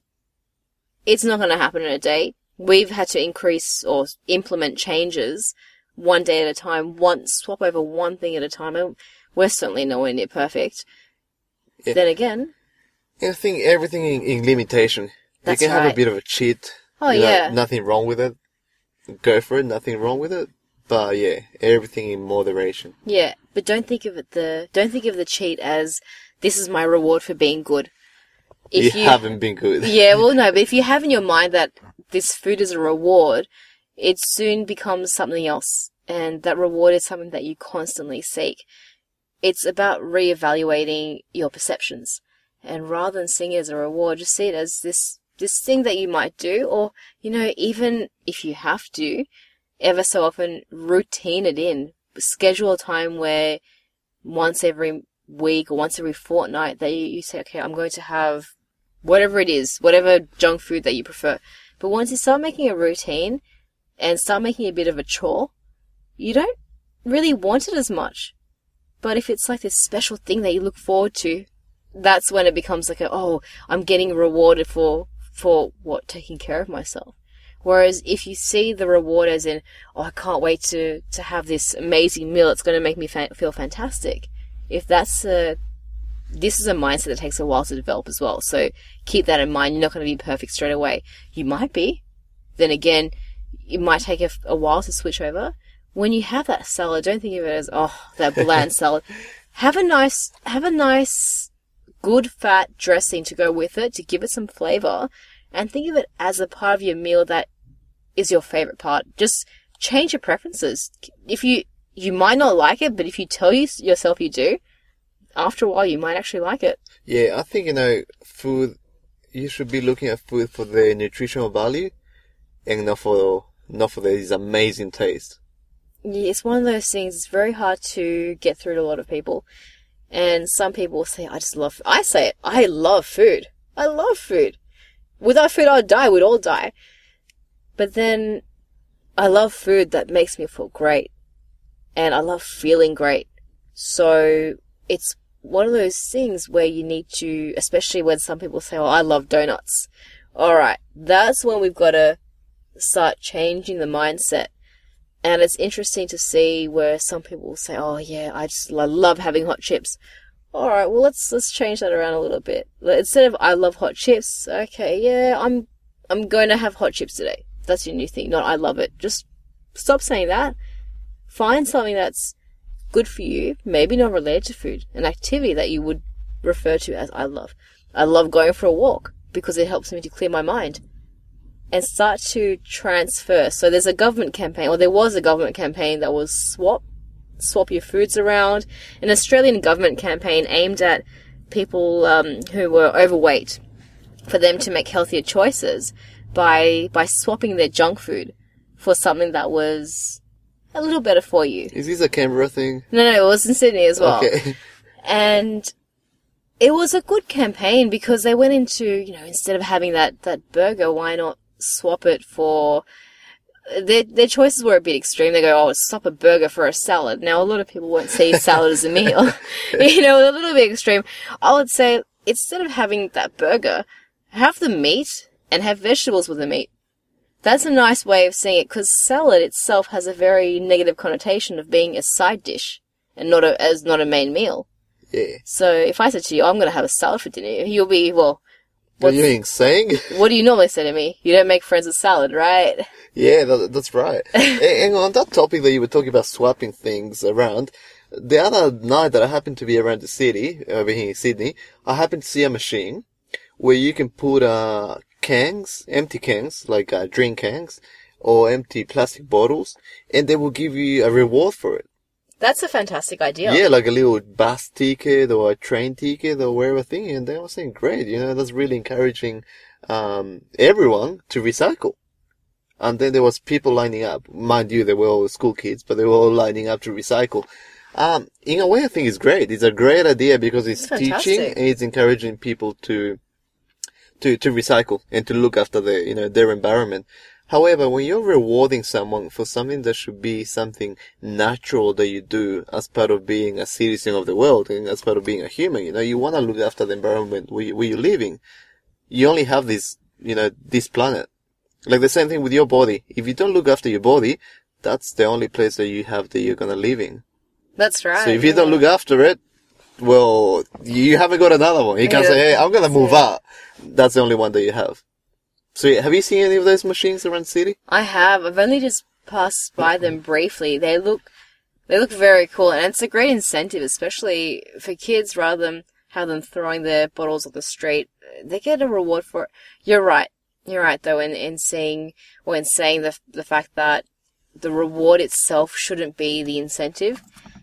it's not going to happen in a day. We've had to increase or implement changes one day at a time, once swap over one thing at a time. And we're certainly nowhere near perfect. Yeah. Then again, I think everything in, in limitation. That's you can right. have a bit of a cheat. Oh, you know, yeah. Nothing wrong with it. Go for it. Nothing wrong with it. But yeah, everything in moderation. Yeah, but don't think of it the don't think of the cheat as this is my reward for being good. If you, you haven't been good. Yeah, well, no, but if you have in your mind that this food is a reward, it soon becomes something else, and that reward is something that you constantly seek. It's about reevaluating your perceptions, and rather than seeing it as a reward, just see it as this this thing that you might do, or, you know, even if you have to, ever so often, routine it in. Schedule a time where once every week or once every fortnight that you, you say, okay, I'm going to have whatever it is, whatever junk food that you prefer. But once you start making a routine and start making a bit of a chore, you don't really want it as much. But if it's like this special thing that you look forward to, that's when it becomes like a, oh, I'm getting rewarded for, for what, taking care of myself. Whereas if you see the reward as in, oh, I can't wait to, to have this amazing meal, it's going to make me fa- feel fantastic. If that's a, this is a mindset that takes a while to develop as well. So keep that in mind. You're not going to be perfect straight away. You might be. Then again, it might take a, a while to switch over. When you have that salad, don't think of it as, oh, that bland salad. Have a nice, have a nice, good fat dressing to go with it to give it some flavor, and think of it as a part of your meal that is your favorite part. Just change your preferences. If you, you might not like it, but if you tell you, yourself you do, after a while you might actually like it. Yeah, I think, you know, food, you should be looking at food for the nutritional value and not for, not for this amazing taste. Yeah, it's one of those things, it's very hard to get through to a lot of people. And some people say, I just love, I say it, I love food. I love food. Without food, I'd die. We'd all die. But then, I love food that makes me feel great. And I love feeling great. So, it's one of those things where you need to, especially when some people say, oh, I love donuts. Alright, that's when we've got to start changing the mindset. And it's interesting to see where some people will say, oh yeah, I just I love having hot chips. Alright, well let's let's change that around a little bit. Instead of I love hot chips, okay, yeah, I'm I'm going to have hot chips today. That's your new thing, not I love it. Just stop saying that. Find something that's good for you, maybe not related to food, an activity that you would refer to as I love. I love going for a walk because it helps me to clear my mind. And start to transfer. So there's a government campaign, or there was a government campaign that was swap, swap your foods around. An Australian government campaign aimed at people um, who were overweight, for them to make healthier choices by by swapping their junk food for something that was a little better for you. Is this a Canberra thing? No, no, it was in Sydney as well. Okay. And it was a good campaign because they went into, you know, instead of having that, that burger, why not swap it for, their their choices were a bit extreme. They go, oh, swap a burger for a salad. Now, a lot of people won't see salad as a meal. You know, a little bit extreme. I would say, instead of having that burger, have the meat and have vegetables with the meat. That's a nice way of seeing it, because salad itself has a very negative connotation of being a side dish and not a, as not a main meal. Yeah. So if I said to you, oh, I'm going to have a salad for dinner, you'll be, well, what are you insane? What do you normally say to me? You don't make friends with salad, right? Yeah, that, that's right. and, and on that topic that you were talking about swapping things around, the other night that I happened to be around the city, over here in Sydney, I happened to see a machine where you can put uh, cans, empty cans, like uh, drink cans, or empty plastic bottles, and they will give you a reward for it. That's a fantastic idea. Yeah, like a little bus ticket or a train ticket or wherever thing. And they were saying, great, you know, that's really encouraging um, everyone to recycle. And then there was people lining up. Mind you, they were all school kids, but they were all lining up to recycle. Um, in a way, I think it's great. It's a great idea because it's teaching and it's encouraging people to, to, to recycle and to look after their, you know, their environment. However, when you're rewarding someone for something that should be something natural that you do as part of being a citizen of the world and as part of being a human, you know, you want to look after the environment where, you, where you're living. You only have this, you know, this planet. Like the same thing with your body. If you don't look after your body, that's the only place that you have that you're going to live in. That's right. So if you yeah. don't look after it, well, you haven't got another one. You can't yeah. say, hey, I'm going to move yeah. out. That's the only one that you have. So have you seen any of those machines around the city? I have. I've only just passed by them briefly. They look, they look very cool, and it's a great incentive, especially for kids. Rather than have them throwing their bottles on the street, they get a reward for it. You're right. You're right, though, in in saying or in saying the the fact that the reward itself shouldn't be the incentive,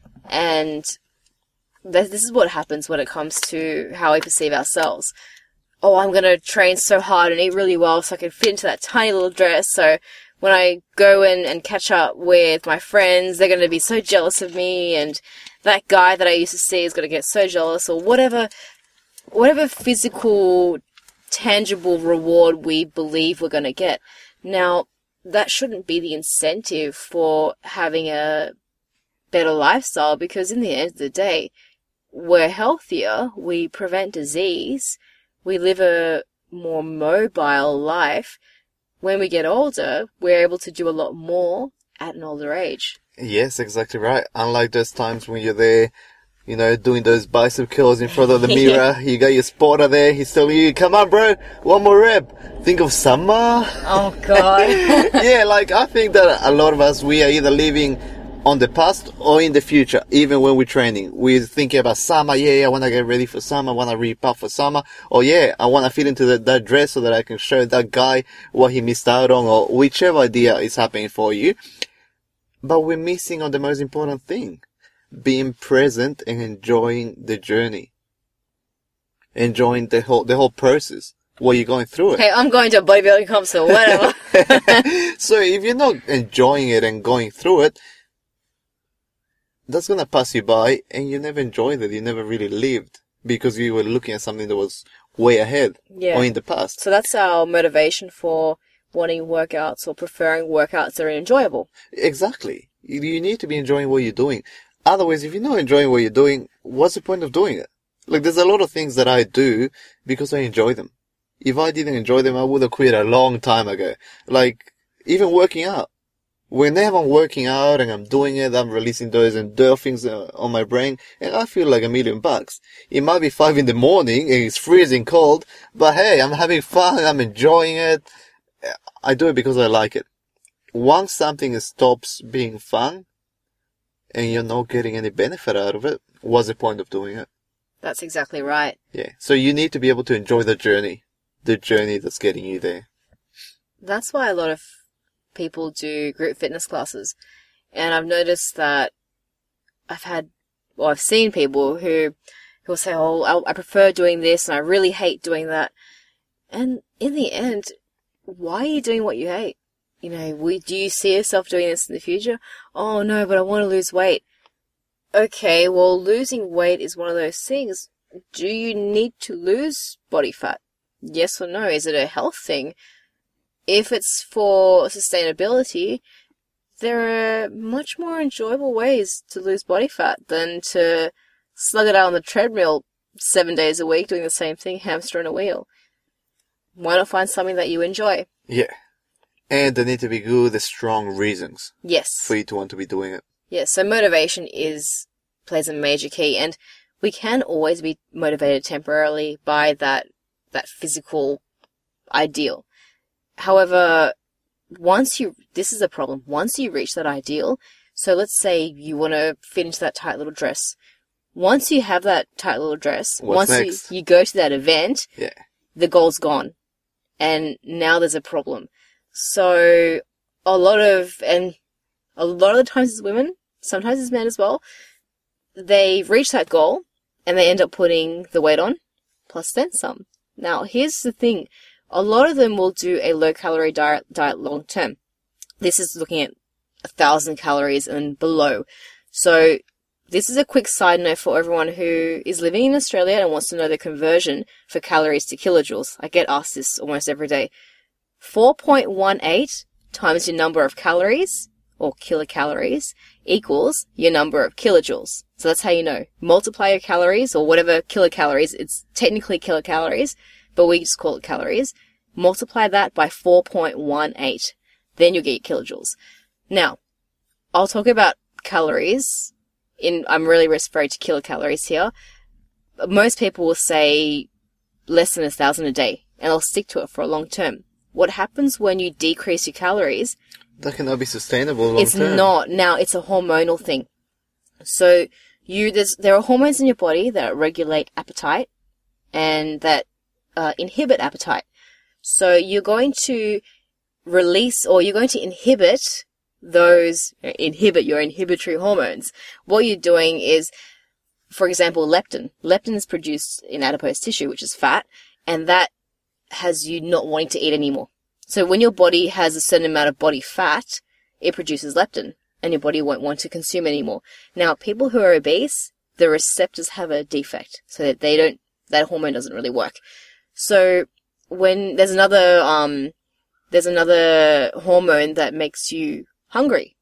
and this is what happens when it comes to how we perceive ourselves. Oh, I'm going to train so hard and eat really well so I can fit into that tiny little dress. So when I go in and catch up with my friends, they're going to be so jealous of me. And that guy that I used to see is going to get so jealous, or whatever, whatever physical, tangible reward we believe we're going to get. Now, that shouldn't be the incentive for having a better lifestyle, because in the end of the day, we're healthier, we prevent disease, we live a more mobile life. When we get older, we're able to do a lot more at an older age. Yes, exactly right. Unlike those times when you're there, you know, doing those bicep curls in front of the mirror, you got your spotter there, he's telling you, come on bro, one more rep. Think of summer. Oh God. Yeah, like I think that a lot of us, we are either living on the past or in the future. Even when we're training, we're thinking about summer. Yeah, yeah I want to get ready for summer. I want to re-puff for summer. Or yeah, I want to fit into the, that dress so that I can show that guy what he missed out on, or whichever idea is happening for you. But we're missing on the most important thing. Being present and enjoying the journey. Enjoying the whole, the whole process. While you're going through it. Hey, I'm going to a bodybuilding comp, so whatever. So if you're not enjoying it and going through it, that's gonna pass you by, and you never enjoyed it. You never really lived because you were looking at something that was way ahead yeah. or in the past. So that's our motivation for wanting workouts or preferring workouts that are enjoyable. Exactly. You need to be enjoying what you're doing. Otherwise, if you're not enjoying what you're doing, what's the point of doing it? Like, there's a lot of things that I do because I enjoy them. If I didn't enjoy them, I would have quit a long time ago. Like, even working out. Whenever I'm working out and I'm doing it, I'm releasing those endorphins on my brain, and I feel like a million bucks. It might be five in the morning and it's freezing cold, but hey, I'm having fun, I'm enjoying it. I do it because I like it. Once something stops being fun and you're not getting any benefit out of it, what's the point of doing it? That's exactly right. Yeah. So you need to be able to enjoy the journey, the journey that's getting you there. That's why a lot of people do group fitness classes, and I've noticed that I've had, well, I've seen people who who will say, "Oh, I, I prefer doing this, and I really hate doing that." And in the end, why are you doing what you hate? You know, we, do you see yourself doing this in the future? Oh no, but I want to lose weight. Okay, well, losing weight is one of those things. Do you need to lose body fat? Yes or no? Is it a health thing? If it's for sustainability, there are much more enjoyable ways to lose body fat than to slug it out on the treadmill seven days a week doing the same thing, hamster on a wheel. Why not find something that you enjoy? Yeah. And there need to be good, strong reasons. Yes. For you to want to be doing it. Yes, so motivation is plays a major key, and we can always be motivated temporarily by that that physical ideal. However, once you, this is a problem, once you reach that ideal, so let's say you want to fit into that tight little dress. Once you have that tight little dress, What's once next? You, you go to that event, yeah. the goal's gone. And now there's a problem. So, a lot of, and a lot of the times as women, sometimes it's men as well, they reach that goal and they end up putting the weight on, plus then some. Now, here's the thing. A lot of them will do a low-calorie diet, diet long-term. This is looking at one thousand calories and below. So this is a quick side note for everyone who is living in Australia and wants to know the conversion for calories to kilojoules. I get asked this almost every day. four point one eight times your number of calories, or kilocalories, equals your number of kilojoules. So that's how you know. Multiply your calories, or whatever kilocalories, it's technically kilocalories, but we just call it calories. Multiply that by four point one eight. Then you'll get your kilojoules. Now, I'll talk about calories. In I'm really referring to kilocalories here. Most people will say less than a thousand a day, and they'll stick to it for a long term. What happens when you decrease your calories? That cannot be sustainable long It's term. not. Now, it's a hormonal thing. So, you there's there are hormones in your body that regulate appetite and that uh, inhibit appetite. So, you're going to release, or you're going to inhibit those, inhibit your inhibitory hormones. What you're doing is, for example, leptin. Leptin is produced in adipose tissue, which is fat, and that has you not wanting to eat anymore. So when your body has a certain amount of body fat, it produces leptin, and your body won't want to consume anymore. Now, people who are obese, the receptors have a defect, so that they don't, that hormone doesn't really work. So when there's another, um, there's another hormone that makes you hungry.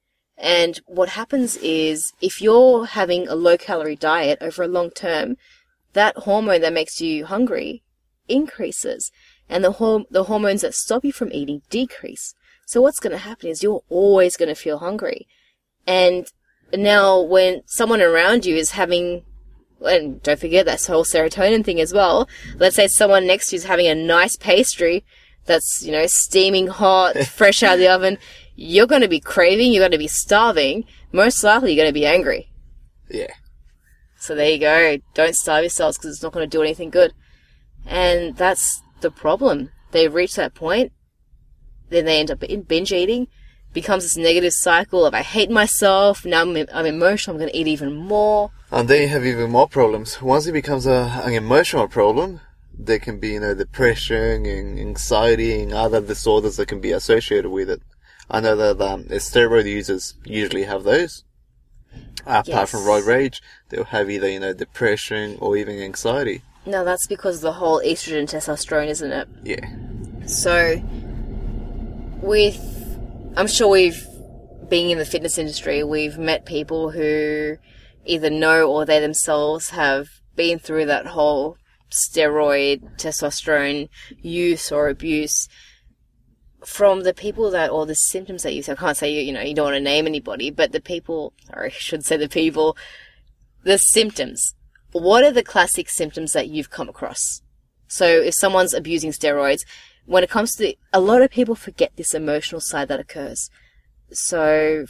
And what happens is, if you're having a low-calorie diet over a long term, that hormone that makes you hungry increases, and the hor- the hormones that stop you from eating decrease. So what's going to happen is you're always going to feel hungry. And now when someone around you is having, and don't forget that whole serotonin thing as well, let's say someone next to you is having a nice pastry that's, you know, steaming hot, fresh out of the oven, you're going to be craving, you're going to be starving, most likely you're going to be angry. Yeah. So there you go. Don't starve yourselves, because it's not going to do anything good. And that's the problem. They reach that point, then they end up in binge eating, becomes this negative cycle of I hate myself, now I'm, I'm emotional, I'm going to eat even more. And then you have even more problems. Once it becomes a, an emotional problem, there can be, you know, depression and anxiety and other disorders that can be associated with it. I know that um, steroid users usually have those. Apart Yes. from roid rage, they'll have either, you know, depression or even anxiety. Now that's because of the whole estrogen testosterone, isn't it? Yeah. So, with, I'm sure we've, being in the fitness industry, we've met people who either know or they themselves have been through that whole steroid, testosterone use or abuse. From the people that, or the symptoms that you, I can't say, you know, you don't want to name anybody, but the people, or I should say the people, the symptoms. What are the classic symptoms that you've come across? So if someone's abusing steroids, when it comes to, the, a lot of people forget this emotional side that occurs. So,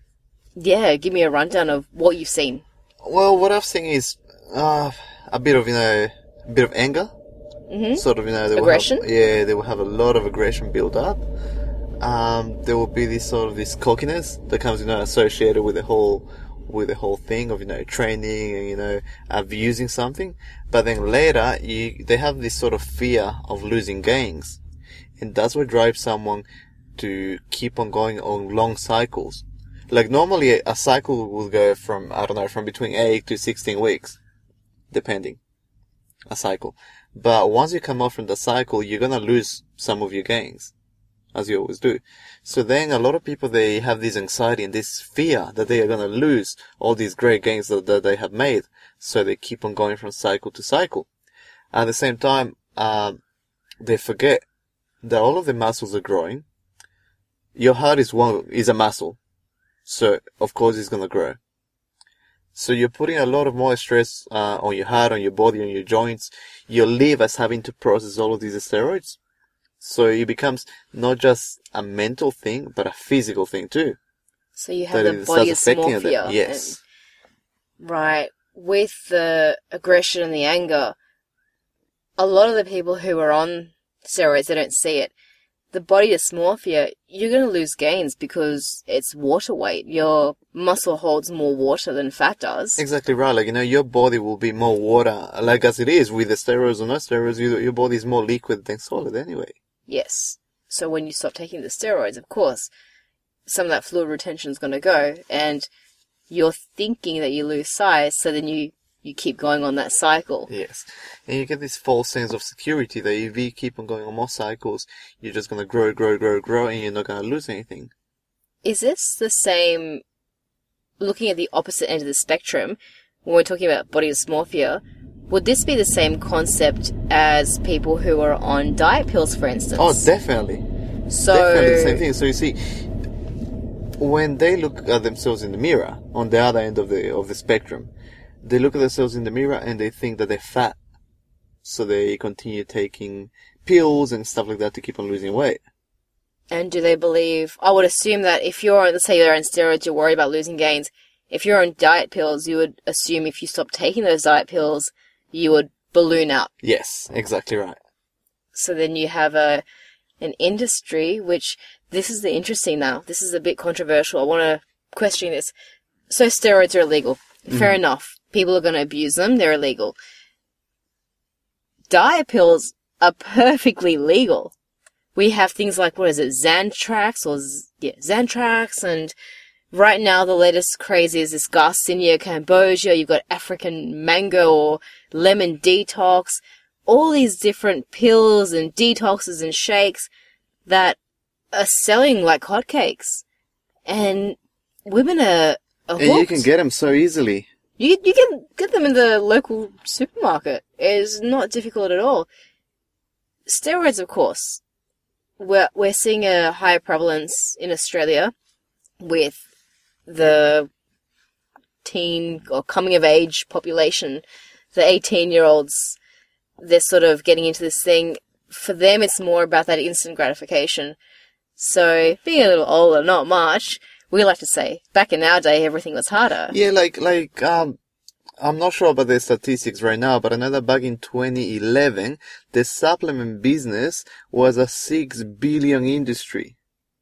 yeah, give me a rundown of what you've seen. Well, what I've seen is uh, a bit of, you know, a bit of anger. Mm-hmm. Sort of, you know, they Aggression? will have, yeah, they will have a lot of aggression built up. Um, there will be this sort of this cockiness that comes, you know, associated with the whole, with the whole thing of, you know, training and, you know, abusing something. But then later, you, they have this sort of fear of losing gains. And that's what drives someone to keep on going on long cycles. Like normally a cycle will go from, I don't know, from between eight to sixteen weeks. Depending. A cycle. But once you come off from the cycle, you're gonna lose some of your gains. As you always do. So then a lot of people, they have this anxiety and this fear that they are gonna lose all these great gains that, that they have made. So they keep on going from cycle to cycle. At the same time, um, they forget that all of the muscles are growing. Your heart is one, is a muscle. So, of course, it's gonna grow. So you're putting a lot of more stress uh, on your heart, on your body, on your joints. Your liver's having to process all of these steroids. So it becomes not just a mental thing, but a physical thing too. So you have That the it body starts affecting it. dysmorphia. Yes. And, right. With the aggression and the anger, a lot of the people who are on steroids, they don't see it. the body dysmorphia, you're going to lose gains because it's water weight. Your muscle holds more water than fat does. Exactly right. Like, you know, your body will be more water, like as it is with the steroids or no steroids, you, your body is more liquid than solid anyway. Yes. So when you stop taking the steroids, of course, some of that fluid retention is going to go, and you're thinking that you lose size, so then you, you keep going on that cycle. Yes. And you get this false sense of security that if you keep on going on more cycles, you're just going to grow, grow, grow, grow, and you're not going to lose anything. Is this the same, looking at the opposite end of the spectrum, when we're talking about body dysmorphia, would this be the same concept as people who are on diet pills, for instance? Oh, definitely. So, definitely the same thing. So you see, when they look at themselves in the mirror, on the other end of the of the spectrum, they look at themselves in the mirror and they think that they're fat. So they continue taking pills and stuff like that to keep on losing weight. And do they believe, I would assume that if you're, let's say you're on steroids, you're worried about losing gains. If you're on diet pills, you would assume if you stop taking those diet pills, you would balloon up. Yes, exactly right. So then you have a an industry, which, this is the interesting now. This is a bit controversial. I want to question this. So steroids are illegal. Fair mm. enough. People are going to abuse them. They're illegal. Diet pills are perfectly legal. We have things like, what is it, Xantrax or Z- yeah, Xantrax, and right now the latest craze is this Garcinia Cambogia. You've got African mango or lemon detox. All these different pills and detoxes and shakes that are selling like hotcakes. And women are, are And you can get them so easily. You, you can get them in the local supermarket. It's not difficult at all. Steroids, of course. We're, we're seeing a higher prevalence in Australia with the teen or coming of age population. The eighteen-year-olds, they're sort of getting into this thing. For them, it's more about that instant gratification. So, being a little older, not much, we like to say, back in our day, everything was harder. Yeah, like, like, um, I'm not sure about the statistics right now, but I know that back in twenty eleven, the supplement business was a six billion industry.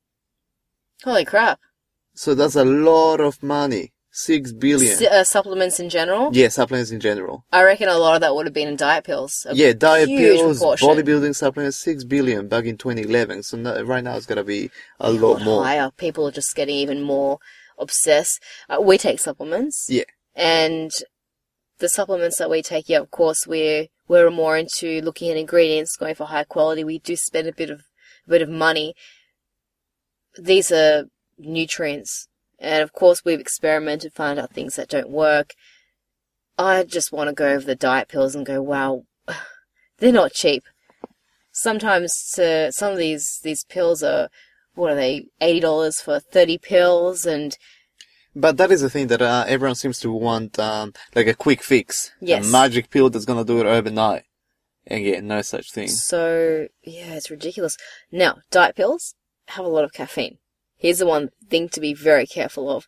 Holy crap. So that's a lot of money. Six billion. S- uh, supplements in general? Yeah, supplements in general. I reckon a lot of that would have been in diet pills. A Yeah, diet huge pills, proportion. bodybuilding supplements, six billion back in twenty eleven. So no, right now it's gonna be a lot more. Higher. People are just getting even more obsessed. Uh, we take supplements. Yeah. And the supplements that we take, yeah, of course, we're, we're more into looking at ingredients, going for high quality. We do spend a bit of, a bit of money. These are nutrients. And of course, we've experimented, found out things that don't work. I just want to go over the diet pills and go, wow, they're not cheap. Sometimes uh, some of these, these pills are, what are they, eighty dollars for thirty pills, and... But that is the thing that uh, everyone seems to want, um, like a quick fix. Yes. A magic pill that's gonna do it overnight. And yeah, no such thing. So, yeah, it's ridiculous. Now, diet pills have a lot of caffeine. Here's the one thing to be very careful of.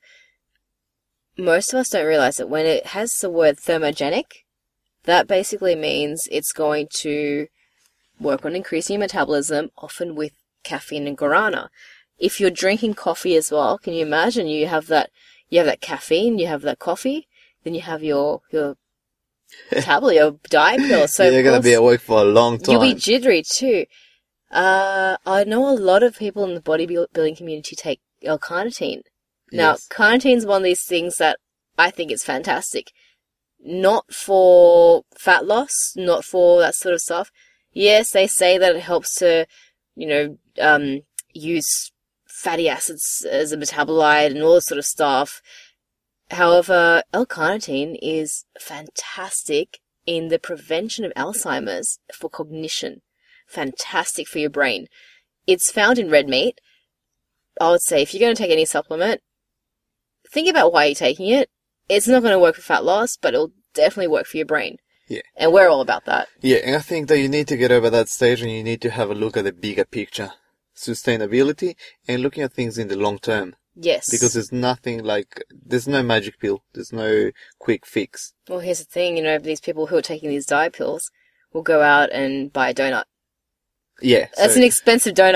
Most of us don't realize that when it has the word thermogenic, that basically means it's going to work on increasing your metabolism, often with caffeine and guarana. If you're drinking coffee as well, can you imagine you have that, you have that caffeine, you have that coffee, then you have your, your tablet, your diet pill. So yeah, you're going to be awake for a long time. You'll be jittery too. Uh, I know a lot of people in the bodybuilding community take L-carnitine. Now, Yes. carnitine's one of these things that I think is fantastic. Not for fat loss, not for that sort of stuff. Yes, they say that it helps to, you know, um, use fatty acids as a metabolite and all this sort of stuff. However, L-carnitine is fantastic in the prevention of Alzheimer's for cognition. Fantastic for your brain. It's found in red meat. I would say if you're going to take any supplement, think about why you're taking it. It's not going to work for fat loss, but it'll definitely work for your brain. Yeah. And we're all about that. Yeah, and I think that you need to get over that stage and you need to have a look at the bigger picture. Sustainability and looking at things in the long term. Yes. Because there's nothing like, there's no magic pill. There's no quick fix. Well, here's the thing, you know, these people who are taking these diet pills will go out and buy a donut. Yeah. That's so, an expensive donut.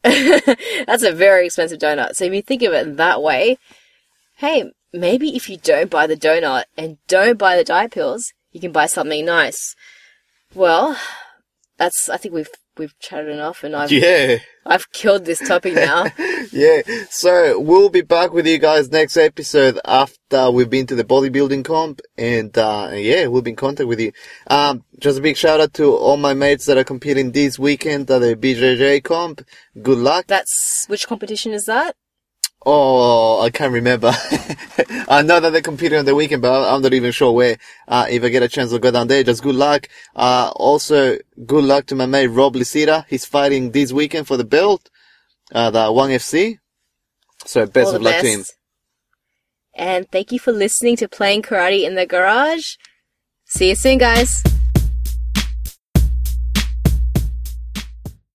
That's a very expensive donut. So if you think of it that way, hey, maybe if you don't buy the donut and don't buy the diet pills, you can buy something nice. Well, that's, I think we've, we've chatted enough and I've, Yeah. I've killed this topic now. Yeah. So we'll be back with you guys next episode after we've been to the bodybuilding comp, and uh yeah, we'll be in contact with you. Um, just a big shout out to all my mates that are competing this weekend at the B J J comp. Good luck. That's, which competition is that? Oh, I can't remember. I know that they're competing on the weekend, but I'm not even sure where. Uh, if I get a chance to go down there, just good luck. Uh, also, good luck to my mate Rob Lisita. He's fighting this weekend for the belt, uh, the one F C. So best All of the luck best. to him. And thank you for listening to Playing Karate in the Garage. See you soon, guys.